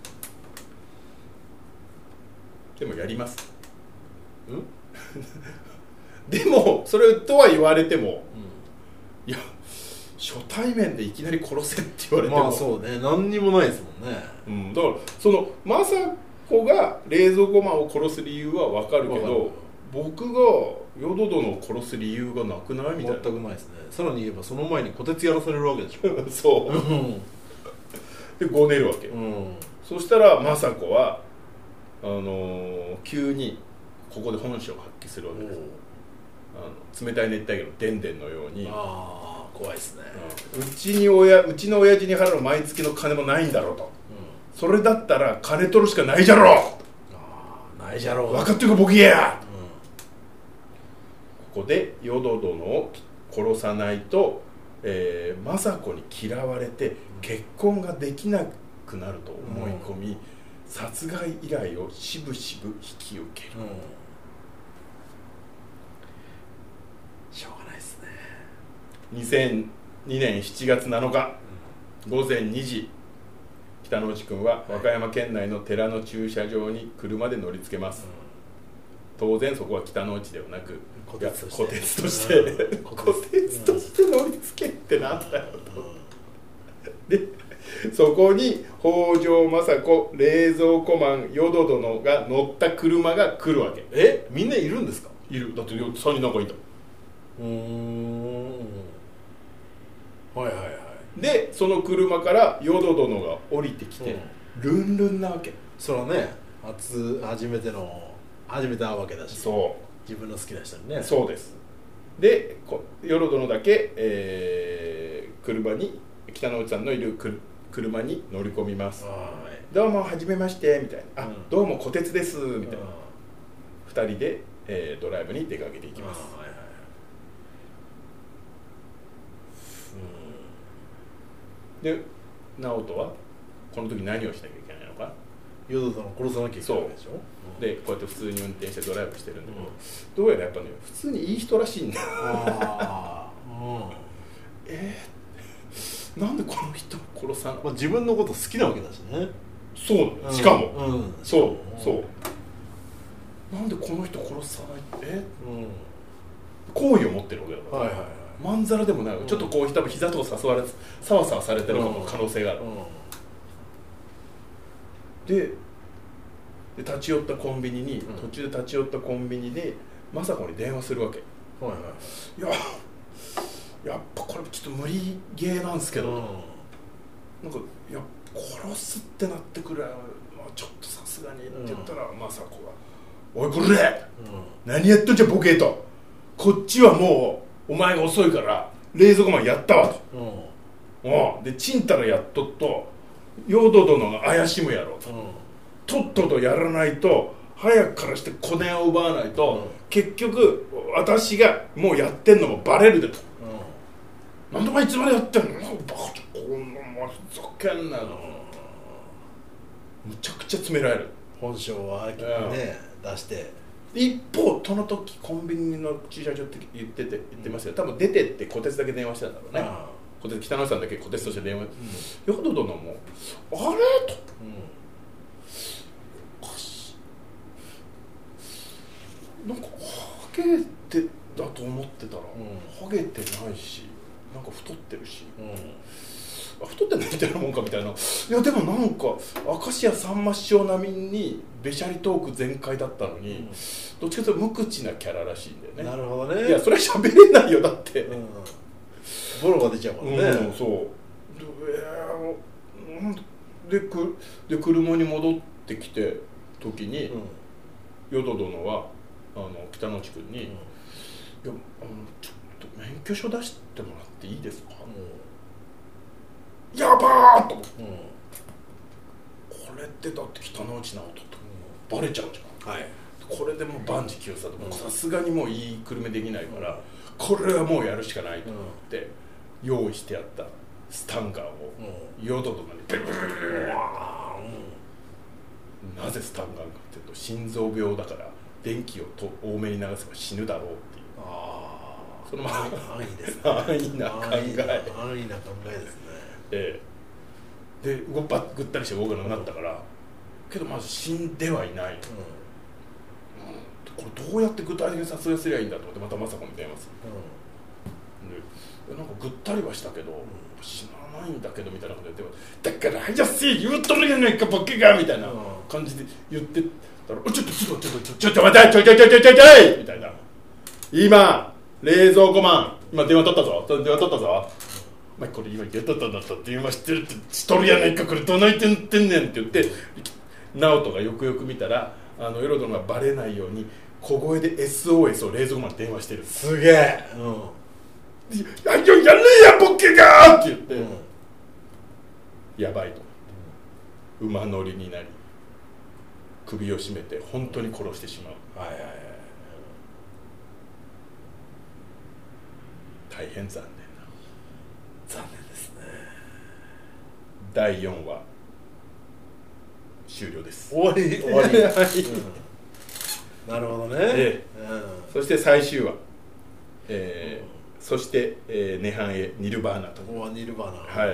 うん、でもやります、うん、でもそれとは言われても、うん、いや初対面でいきなり殺せって言われても、 まあそうね、何にもないですもんね、 うん、だからその政子が冷蔵庫マンを殺す理由は分かるけど、僕が淀殿を殺す理由がなくないみたいな。 全くないですね。さらに言えばその前に虎鉄やらされるわけでしょそうでごねるわけ、うん、そしたら政子はあのー、急にここで本性を発揮するわけです。あの冷たい熱帯魚のでんでんのように、 ああ怖いですね、 うん、うちに親うちの親父に払う毎月の金もないんだろうと、うん、それだったら金取るしかないじゃろう。 あないじゃろう、 分かってるかボケや、ここで淀殿を殺さないと、えー、政子に嫌われて結婚ができなくなると思い込み、うん、殺害依頼をしぶしぶ引き受ける、うん、 しょうがないですね。 にせんにねんしちがつなのか、うん、ごぜんにじ、北之内くんは和歌山県内の寺の駐車場に車で乗りつけます、うん、当然そこは北之内ではなく虎鉄として虎鉄として、うん、虎鉄として乗りつけってなんだよと、うん、でそこに北条政子、冷蔵庫マン、淀殿が乗った車が来るわけ。 えみんないるんですか。 いる。だってさんにんなんかいた。 うーんはいはいはい。 でその車から淀殿が降りてきて、うん、ルンルンなわけ。 それはね初初めての初めて会うわけだし、 そう自分の好きな人にね。 そうです。で与路殿だけ、えー、車に北之内さんのいるく車に乗り込みます。どうもはじめましてみたいな、あ、うん、どうも小鉄ですみたいな、ふたりで、えー、ドライブに出かけていきます。はいはい、で直人はこの時何をしなきゃいけないのか。 与路殿を殺さなきゃいけないでしょ。 でこうやって普通に運転してドライブしてるんだけど、うん、どうやらやっぱね普通にいい人らしいんだよ。あ、うん、えー、なんでこの人を殺さない、 まあ、自分のこと好きなわけだしね。 そう、しかも、うんうん、そうそうなんでこの人殺さないって、うん、好意を持ってるわけだから、はいはいはい、まんざらでもない、うん、ちょっとこう多分膝とか誘われさわさわされてる可能性がある、うんうん、でで立ち寄ったコンビニに、うん、途中で立ち寄ったコンビニで雅子に電話するわけ、はいはい、いややっぱこれちょっと無理ゲーなんですけど、うん、なんかいや殺すってなってくれ、まあ、ちょっとさすがにって言ったら、うん、雅子が「おいこれ、うん、何やっとんじゃボケ」と「こっちはもうお前が遅いから冷蔵庫マンやったわ」と、うん、でちんたらやっとっと淀殿が怪しむやろうと、うん、とっととやらないと早くからして小伝を奪わないと、うん、結局私がもうやってんのもバレるでと、うん、なんでお前いつまでやってんの、バカこんなもんふざけんなの、むちゃくちゃ詰められる、 本性はね、うん、出して。 一方その時コンビニの駐車場って言ってて言ってますよ、多分出てって小鉄だけ電話したんだろうね、小鉄北野さんだけ小鉄として電話、淀殿もあれと、うん、なんかハゲてだと思ってたら、うん、ハゲてないしなんか太ってるし、うん、太ってないみたいなもんかみたいな。いやでもなんか明石家さんま師匠並みにべしゃりトーク全開だったのに、うん、どっちかというと無口なキャラらしいんだよね。 なるほどね。 いやそれは喋れないよだって、うん、 ボロが出ちゃうもんね、 うん、そうで, で, くで車に戻ってきて時に、うん、淀殿はあの北之内君に、うん、いやあのちょっと免許証出してもらっていいですか、うん、やばーっと思って、うん、これってだって北之内直人と、うん、バレちゃうじゃん、はい、これでもう万事休さとさすがにもういい車できないから、うん、これはもうやるしかないと思って、うん、用意してやったスタンガンを淀殿にブルブルブルブル、なぜスタンガンかっていうと心臓病だから電気をと多めに流せば死ぬだろうっていう、あそのまま安易ですね、安易な考え、安易な考えですね、 ええ、でごっぱぐったりして動かなくなったから、うん、けどまず死んではいない、うん、これどうやって具体的に撮影すりゃいいんだと思ってまた雅子に電話する、うん、でなんかぐったりはしたけど、うん、死なないんだけどみたいなこと言ってだからじゃあせい言うとるやないかボケがみたいな感じで言ってたら、うん、ちょっとちょっとちょっとちょっと待ってちょいちょいちょいちょいちょいちょいみたいな、今冷蔵庫マン今電話取ったぞ電話取ったぞ、お前これ今言ったったんだったって電話してるってしとるやないかこれどないてんてんねんって言って直人がよくよく見たらあの淀殿がバレないように小声で エスオーエス を冷蔵庫マンに電話してる。 すげえ、うん、 や, や, やんねえやボケがって言って、うん、やばいと思って、うん、馬乗りになり首を絞めて本当に殺してしまう、はいはいはい、大変残念な残念ですね。 だいよんわ終了です。 終わり終わり、うん、なるほどね、ええ、 うん、そして最終話、えーうん、そして、えー、涅槃へニルバーナと。 おニルバーナ、 はい、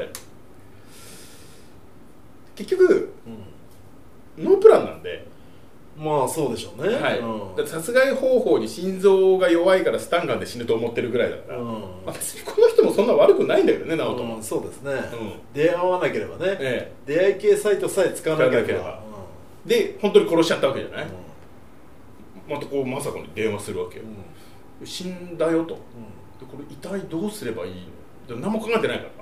結局、うん、ノープランなんで、 まあそうでしょうね、 はい、うん、だって殺害方法に心臓が弱いからスタンガンで死ぬと思ってるぐらいだから、うん、まあ、別にこの人もそんな悪くないんだけどね直人も、 うん、そうですね、うん、出会わなければね、ええ、出会い系サイトさえ使わなければ、れば、 うん、で本当に殺しちゃったわけじゃない、うん、またこう雅子に電話するわけよ、うん、死んだよと、うん、でこれ遺体どうすればいいの、何も考えてないから、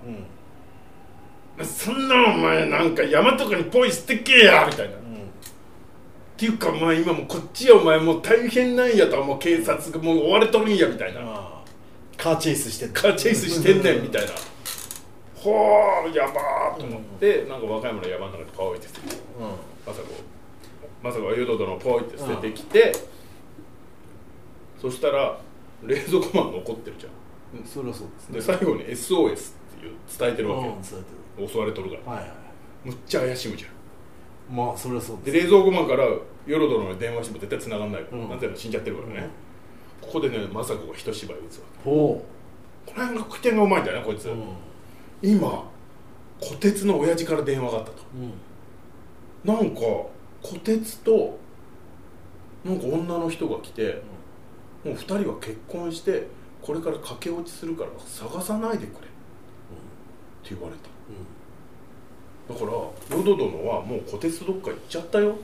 うん、そんなお前なんか山とかにポイ捨てけやみたいな、うん、っっていうか、まあ今もうこっちはお前もう大変なんやと、もう警察がもう追われとるんやみたいな、 カーチェイスしてんカーチェイスしてんねんみたいなほーやばーと思って、うん、なんか和歌山の山の中でポイって捨てて、うん、まさかまさか淀殿のポイって捨ててきて、うん、そしたら冷蔵庫マン残ってるじゃん、 うん、それはそうですね。 で最後に エスオーエス っていう伝えてるわけよ、 うん、伝えてる、 襲われとるから、はいはい、むっちゃ怪しむじゃん。 まあそれはそうです。 で冷蔵庫マンから淀殿に電話しても絶対繋がんないから、うん、なんていうの死んじゃってるからね、うん、ここでね政子が一芝居打つわけ。この辺が口点がうまいんだよねこいつ、うん、今虎鉄の親父から電話があったと、うん、なんか虎鉄となんか女の人が来て、うん、もうふたりは結婚してこれから駆け落ちするから探さないでくれ、うん、って言われた、うん、だから淀殿はもう虎鉄どっか行っちゃったよ、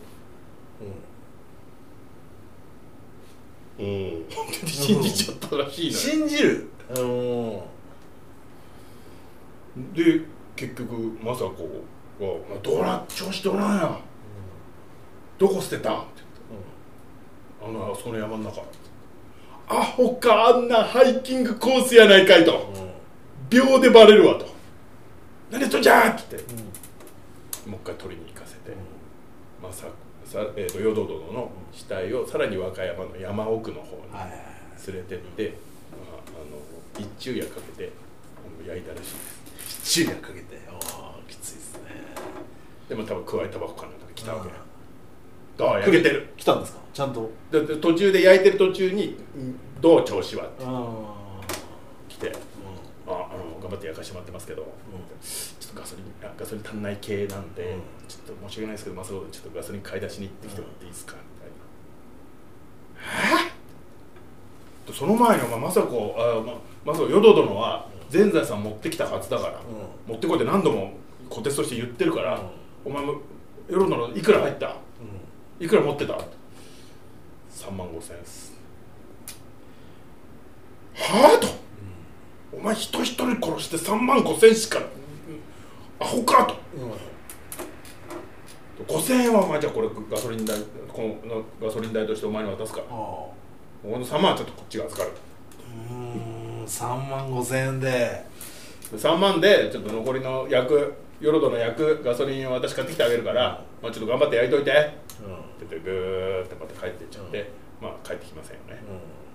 うん、うん、信じちゃったらしいな、 信じる、うん、 で結局政子が「どうな調子どうなんや、うん、どこ捨てたん?」って言って、うん、あのあそこの山の中、アホか、あんなハイキングコースやないかいと、うん、秒でバレるわと、何やっとんじゃーって言って、うん、もう一回取りに行かせて、うん、まささえー、と淀殿の死体をさらに和歌山の山奥の方に連れてって、うん、まあ、あの一昼夜かけて焼いたらしいです。 一昼夜かけて、ああきついですね。 でも多分加えタバコかなんかで来たわけや。どう焼けてる、 来たんですかちゃんと。 で途中で焼いてる途中にどう調子はって来て、うん、ああの頑張って焼かしてもらってますけど、うん、ちょっとガソリンガソリン足んない系なんで、うん、ちょっと申し訳ないですけど、まあ、そうちょっとガソリン買い出しに行ってきてもらっていいですか、みたいな。はぁ、その前にお前政子あ、ま、まさか淀殿は善財さん持ってきたはずだから、うん、持ってこいって何度も虎鉄として言ってるから、うん、お前も淀殿いくら入った、うん、いくら持ってた、さんまんごせんえんです。はぁと、うん、お前人一人殺してさんまんごせんしかアホかと、うん、ごせんえんはお前じゃあこれガソリン代、このガソリン代としてお前に渡すから、このさんまんはちょっとこっちが預かる。 うーん、さんまんごせんえんでさんまんでちょっと残りの役淀殿の役ガソリンを私買ってきてあげるから、まあ、ちょっと頑張って焼いといて、うん、って言ってグーってまた帰っていっちゃって、うん、まあ帰ってきませんよね、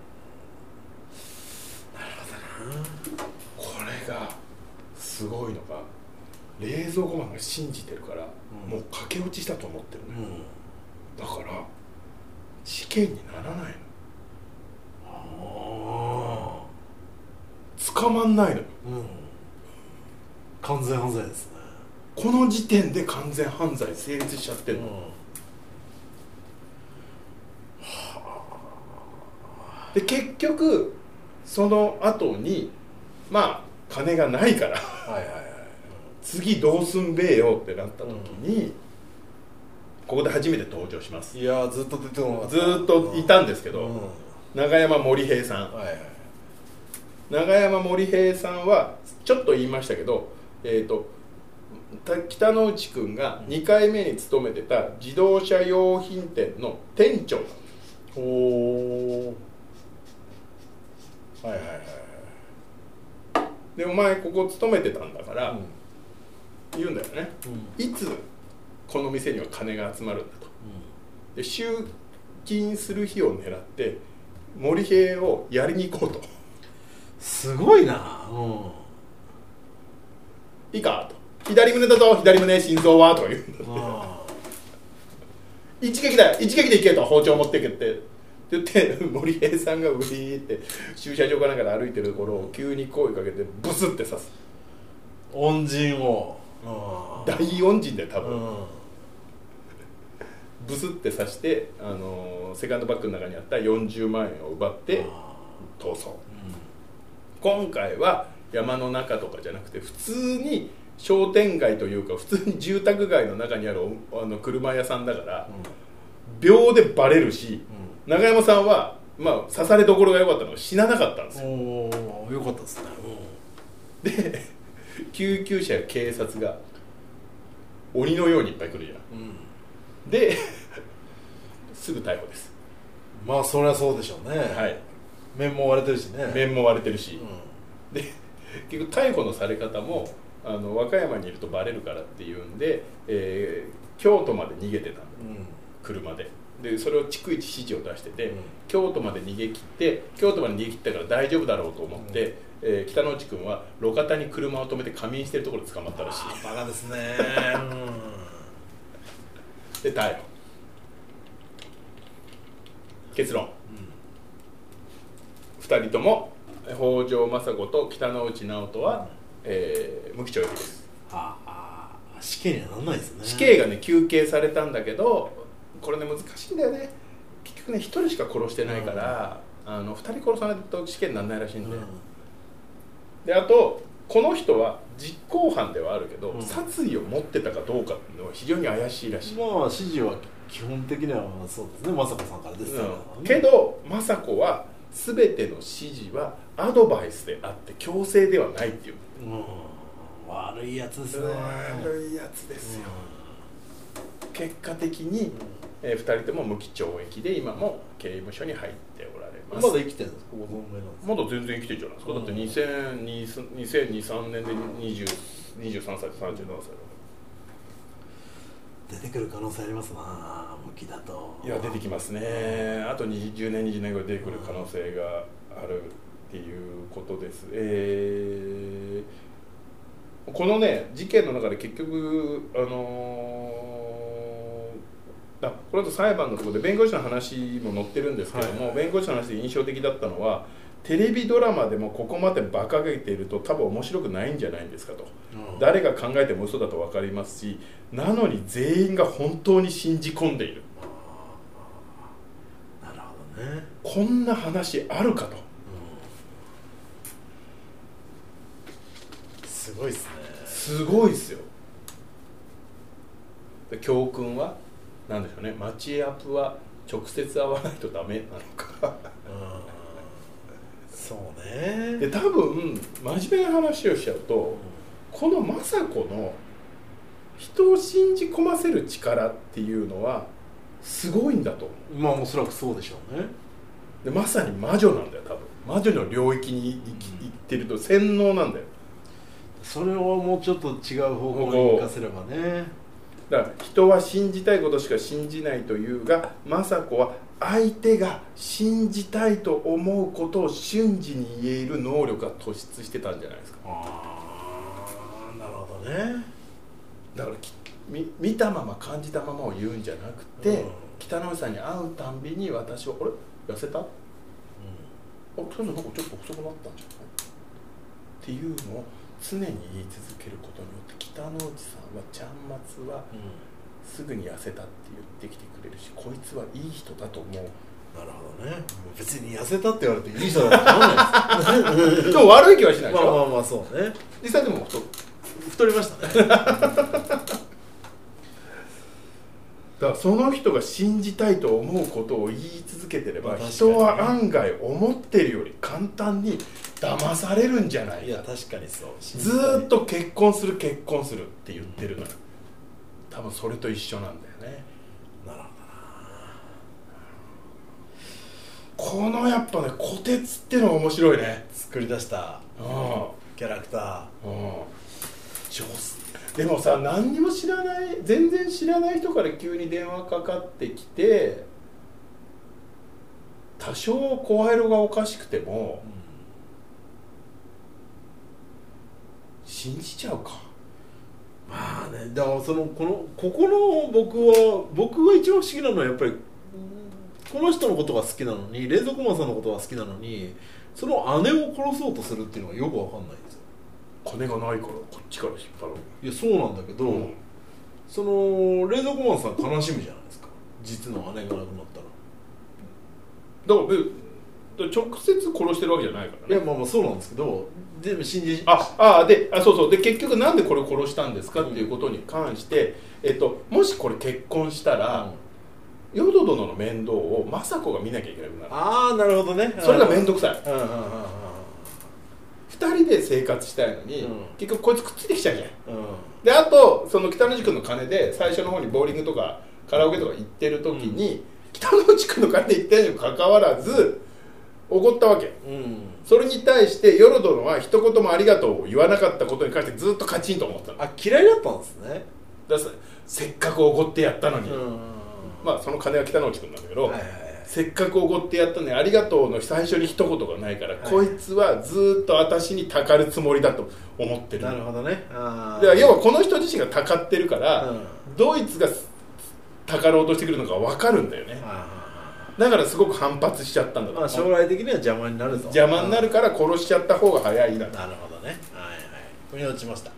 うん、なるほどな。これがすごいのが冷蔵庫マンが信じてるから、うん、もう駆け落ちしたと思ってるのよ、うん、だから事件にならないの。捕まんないのよ、うん、 完全犯罪ですね。 この時点で完全犯罪成立しちゃってるの、うん、で結局その後にまあ金がないからはいはい、はい、次どうすんべえよってなった時に、うん、ここで初めて登場します。 いやずっと出てもずっといたんですけど、うん、永山森平さん、はいはい、永山森平さんはちょっと言いましたけど、えーと、北之内くんがにかいめに勤めてた自動車用品店の店長なんです。おー、はいはいはい。でお前ここ勤めてたんだから、うん、言うんだよね、うん、いつこの店には金が集まるんだと、うん、で集金する日を狙って森平をやりに行こうと。 すごいな、うん、 いいかと、左胸だぞ左胸心臓はとか言うんだって一撃だよ一撃で行けと、包丁持ってけってって言って森平さんがウィーって駐車場かなんかで歩いてるところを急に声かけてブスって刺す。 恩人を、 大恩人だよ多分、うん、ブスって刺して、あのー、セカンドバッグの中にあったよんじゅうまんえんを奪って逃走、うん、今回は山の中とかじゃなくて普通に商店街というか普通に住宅街の中にあるあの車屋さんだから、うん、秒でバレるし、うん、永山さんは、まあ、刺されどころが良かったのは死ななかったんですよ。 おー、よかったですね、 うん、で救急車や警察が鬼のようにいっぱい来るじゃん、うん、ですぐ逮捕です。 まあそりゃそうでしょうね。はい、面も割れてるしね。 面も割れてるし、うん、で結局逮捕のされ方もあの和歌山にいるとバレるからっていうんで、えー、京都まで逃げてたの、うん、車で。でそれを逐一指示を出してて、うん、京都まで逃げ切って京都まで逃げ切ったから大丈夫だろうと思って、うん、えー、北之内君は路肩に車を止めて仮眠してるところで捕まったらしい。 あバカですね、 うん、で逮捕。結論、うん、ふたりとも北条政子と北之内直人は、うん、えー、無期懲役です。 ああ、死刑にはならないですね。 死刑がね求刑されたんだけどこれね難しいんだよね。結局ねひとりしか殺してないから、うん、あのふたり殺さないと死刑にならないらしいんだよ、うん、であとこの人は実行犯ではあるけど、うん、殺意を持ってたかどうかっていうのは非常に怪しいらしい。 まあ指示は基本的にはそうですね、政子さんからですから、ね、 うん、けど政子は全ての指示はアドバイスであって強制ではないっていう、 うん、悪いやつですね。 悪いやつですよ、うん、結果的に、うん、えー、ふたりとも無期懲役で今も刑務所に入っておられます。 まだ生きてるんですか？ まだ全然生きてるじゃないですか、うん、だってにせんに、にせんに、さんねんでにじゅう、にじゅうさんさいとさんじゅうななさいだから出てくる可能性ありますな、無期だと。 いや出てきますね。あとにじゅうねんにじゅうねんぐらい出てくる可能性があるっていうことです、えー、このね事件の中で結局あのー、あこれだと裁判のところで弁護士の話も載ってるんですけども、はい、弁護士の話で印象的だったのはテレビドラマでもここまで馬鹿げていると多分面白くないんじゃないんですかと、うん、誰が考えても嘘だと分かりますし、なのに全員が本当に信じ込んでいる。 なるほどね。 こんな話あるかと、 うん、すごいっすね。 すごいっすよ。で教訓は何でしょうね。マチアップは直接会わないとダメなのか、うんそうね。 で多分真面目な話をしちゃうと、うん、この政子の人を信じ込ませる力っていうのはすごいんだと思う。 まあおそらくそうでしょうね。 でまさに魔女なんだよ多分。魔女の領域に行ってると洗脳なんだよ。 それをもうちょっと違う方向に生かせればね。 だから人は信じたいことしか信じないというが、政子は相手が信じたいと思うことを瞬時に言える能力が突出してたんじゃないですか。 ああ、なるほどね。 だから見、見たまま感じたままを言うんじゃなくて、うん、北之内さんに会うたんびに私は「あれ痩せた？うん、あれなんかちょっと細くなったんじゃない？」っていうのを常に言い続けることによって北之内さんはちゃんまつは、うん、すぐに痩せたって言ってきてくれるし、こいつはいい人だと思う。 なるほどね。別に痩せたって言われていい人だと思わないですでも悪い気はしないでしょ。 まあまあまあそうね。 実際でも太太りましたねだからその人が信じたいと思うことを言い続けてれば、人は案外思ってるより簡単に騙されるんじゃないか。 いや確かにそう。 ずーっと結婚する結婚するって言ってるのよ。多分それと一緒なんだよね。 なるほどな。 このやっぱね虎鉄っていうのが面白いね。 作り出したキャラクター、うん、 上手。でもさ、何にも知らない全然知らない人から急に電話かかってきて、多少声色がおかしくても、うん、信じちゃうか。 まあね、だからそのこのここの僕は僕が一番不思議なのはやっぱりこの人のことが好きなのに、冷蔵庫マンさんのことが好きなのに、その姉を殺そうとするっていうのがよくわかんないんですよ。 金がないからこっちから引っ張ろう。いやそうなんだけど、うん、その冷蔵庫マンさん悲しむじゃないですか、実の姉が亡くなったら。 だから直接殺してるわけじゃないからね。 いやまあまあそうなんですけど、でも信じああであそうそうで結局なんでこれ殺したんですかっていうことに関して、うん、えっともしこれ結婚したら、うん、淀殿の面倒を政子が見なきゃいけなくなる。 ああなるほどね。 それが面倒くさい。 うんうんうんうん、 ふたりで生活したいのに、うん、結局こいつくっついてきちゃうじゃん、うん、 であとその北之内君の金で最初の方にボーリングとかカラオケとか行ってる時に、 北之内君の金で言ったにもかかわらず怒ったわけ、うん、それに対してヨロ殿は一言もありがとうを言わなかったことに関してずっとカチンと思ったの。 あ、嫌いだったんですね。 だからせっかく怒ってやったのに、うん、まあその金は北之内君なんだけど、はいはいはい、せっかく怒ってやったのにありがとうの最初に一言がないから、はい、こいつはずっと私にたかるつもりだと思ってる。 なるほどね。 あで要はこの人自身がたかってるから、うん、どいつがたかろうとしてくるのか分かるんだよね。だからすごく反発しちゃったんだと、 まあ、将来的には邪魔になるぞ。 邪魔になるから殺しちゃった方が早いだと。 なるほどね。はいはい。腑に落ちました。はい、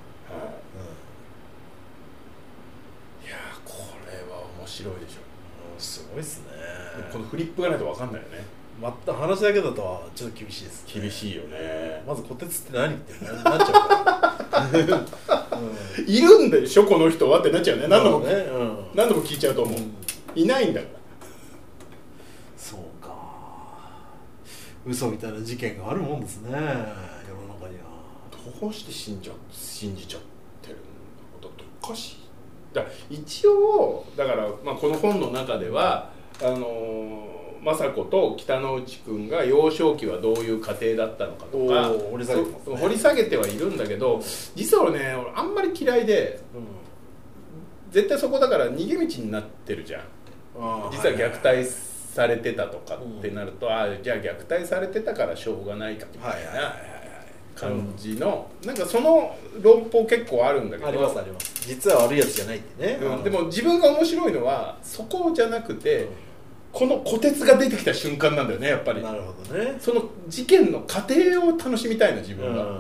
うん、いやーこれは面白いでしょ。 すごいっすね。 このフリップがないと分かんないよね。 全く話だけだとはちょっと厳しいです、 ね、厳しいよね。 まず虎鉄って何ってなっちゃうから、 うん、いるんでしょこの人はってなっちゃうね。何度も、ね、うん、何度も聞いちゃうと思う、うん、いないんだから。 そうか、嘘みたいな事件があるもんですね、世の中には。 どうして信じちゃ信じちゃってるんだろう。だっておかしい。だから一応だから、まあ、この本の中ではあのー政子と北之内くんが幼少期はどういう家庭だったのかとか掘り下げてますね。 掘り下げてはいるんだけど、実は俺ね俺あんまり嫌いで、うん、絶対そこだから逃げ道になってるじゃん。実は虐待されてたとかってなると、はいはいはい、あじゃあ虐待されてたからしょうがないかみたいな感じの、なんかその論法結構あるんだけど、 ありますあります。実は悪いやつじゃないってね、 うん、でも自分が面白いのはそこじゃなくて、うん、この虎鉄が出てきた瞬間なんだよね、やっぱり。 なるほどね。 その事件の過程を楽しみたいの自分は、うん、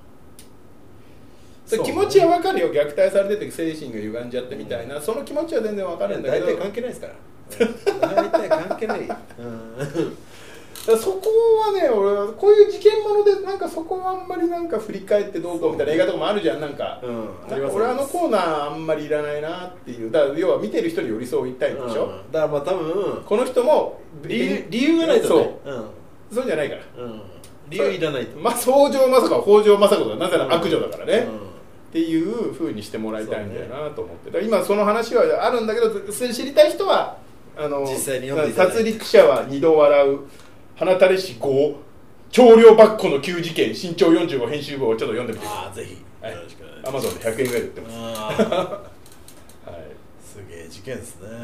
そね、気持ちは分かるよ。虐待されてて精神が歪んじゃってみたいな、うん、その気持ちは全然分かるんだけど、 大体関係ないですから大体関係ない、うん、だからそこはね、俺はこういう事件ものでなんかそこはあんまりなんか振り返ってどうこうみたいな映画とかもあるじゃん。なんか、うん、なんか俺あのコーナーあんまりいらないなっていう。だから要は見てる人に寄り添いたいんでしょ、うん、 だからまあ多分この人も理由、理由がないとね、 そう、うん、そうじゃないから、うん、 理由いらないと、 まあ北条政子は北条政子がなぜなら悪女だからね、うんうん、っていう風にしてもらいたいんだよなと思って、ね、今その話はあるんだけど、知りたい人はあの実際に読んでいただいて、 殺戮者は二度笑う、花垂れしご長領ばっこの旧事件身長よんじゅうご編集部をちょっと読んでみてください。 ああぜひ、はい、よろしくお願いします。 アマゾンでひゃくえんぐらいで売ってます、はい、 すげえ事件ですね、うん、へ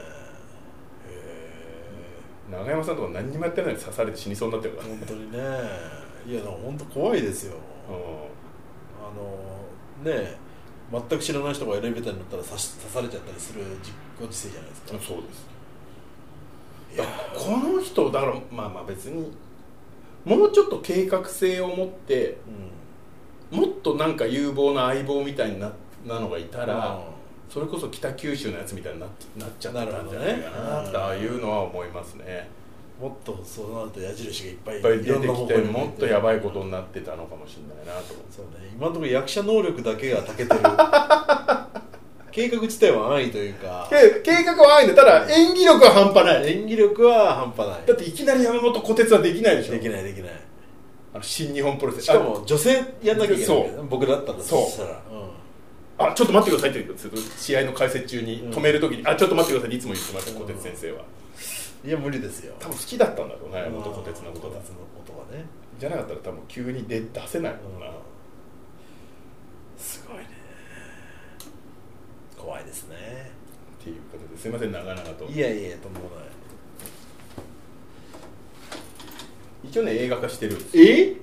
長山さんとか何にもやってないのに刺されて死にそうになってるから本当にね。いやでも本当怖いですよ、うん、あのねえ全く知らない人がエレベーターに乗ったら刺し刺されちゃったりするご時世じゃないですか。 そうです。だこの人だからまあまあ別にもうちょっと計画性を持って、うん、もっとなんか有望な相棒みたいに な, なのがいたら、うん、それこそ北九州のやつみたいに な, なっちゃったんじゃないかなって、ああいうのは思いますね。 もっとそうなると矢印がいっぱいいっぱい出てきてもっとやばいことになってたのかもしれないなと思う。 そうね、今のところ役者能力だけが長けてる計画自体は安易というか、 計画は安易で、ただ演技力は半端ない。 演技力は半端ない。 だっていきなり山本小鉄はできないでしょ。 できないできない。 あの新日本プロレス、 しかも女性やんなきゃいけない。僕だったんだ。 そうしたら、うん、あちょっと待ってくださいって試合の解説中に止めるときに、うん、あちょっと待ってくださいっていつも言ってました、小鉄先生は。 いや無理ですよ。 多分好きだったんだろうな、山本小鉄のことが。 小鉄のことがね。 じゃなかったら多分急に出出せないもんな、うん、 すごいね。怖いですね。 っていうことですいません長々と。 いやいやとんでもない。 一応ね映画化してる。 え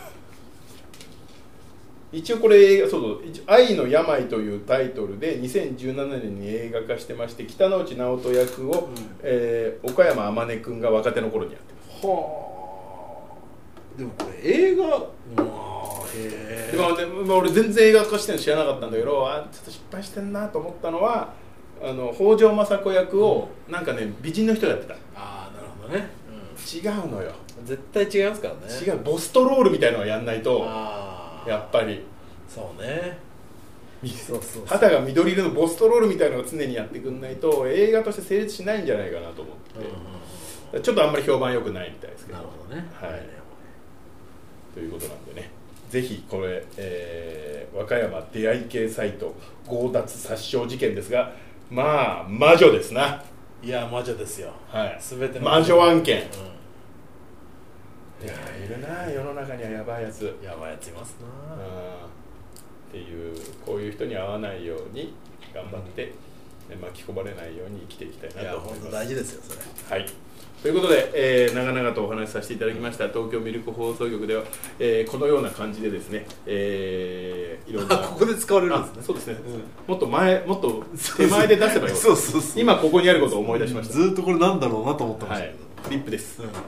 一応これ映画そうそう「愛の病」というタイトルでにせんじゅうななねんに映画化してまして、北之内直人役を、うんえー、岡山天音くんが若手の頃にやってます。 はあ。でもこれ映画まあへえ。 でも、でも俺全然映画化してるの知らなかったんだけど、あちょっと失敗してんなと思ったのはあの北条政子役を、うん、なんかね美人の人がやってた。 ああなるほどね、 うん、違うのよ。 絶対違いますからね。 違う、ボストロールみたいなのをやんないとやっぱりそうね。 そうそうそう、肌が緑色のボストロールみたいなのを常にやってくんないと映画として成立しないんじゃないかなと思って、うんうん、ちょっとあんまり評判良くないみたいですけど。 なるほどね、 はい、ということなんでね、ぜひこれ、えー、和歌山出会い系サイト強奪殺傷事件ですが、まあ魔女ですな。 いや魔女ですよ、 はい、 全ての魔女案件、 うん、 いやいるな世の中にはやばいやつやばいやついますな、 うん、っていうこういう人に会わないように頑張って、うん、巻き込まれないように生きていきたいなと思います。いや本当大事ですよそれ。はい、ということで、えー、長々とお話しさせていただきました東京ミルク放送局では、えー、このような感じでですね、えー、いろんなここで使われるんですね。 そうですね、うん、もっと前もっと手前で出せばよそうそうそう、 今ここにあることを思い出しました。 ずっとこれなんだろうなと思ってましたけど、 はい、フリップです、うん、はい、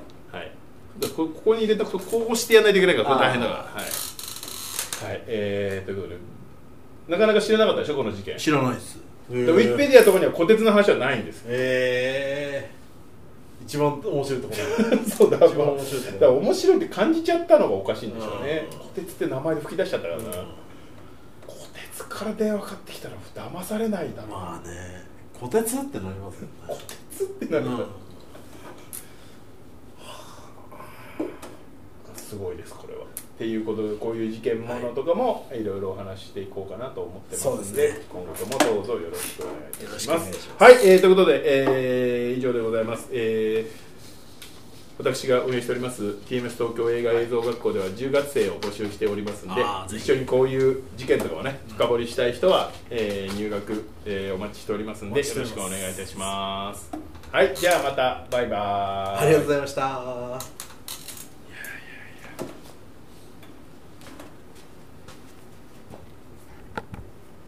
こ, ここに入れたことこうしてやらないといけないからこれ大変だから、はい、はい、えー、ということでなかなか知らなかったでしょこの事件。 知らないです。 ウィキペディアとかには虎鉄の話はないんです。 へえー、一番面白いところそうだ、一番面白いところだから面白いって感じちゃったのがおかしいんでしょうね。虎鉄って名前で吹き出しちゃったからな。虎鉄から電話かかってきたら騙されないだろう。 まあね、虎鉄ってなりますよね。 虎鉄ってなるんだ、うん、すごいですこれは。っていうことでこういう事件ものとかもいろいろお話していこうかなと思ってますの で, で、ね、今後ともどうぞよろしくお願いいたします。はい、えー、ということで、えー、以上でございます。えー、私が運営しております ティーエムエス 東京映画映像学校ではじゅうがつ生を募集しておりますので、一緒にこういう事件とかをね深掘りしたい人は、えー、入学、えー、お待ちしておりますのでよろしくお願いいたします。はい、じゃあまたバイバーイ。 ありがとうございました。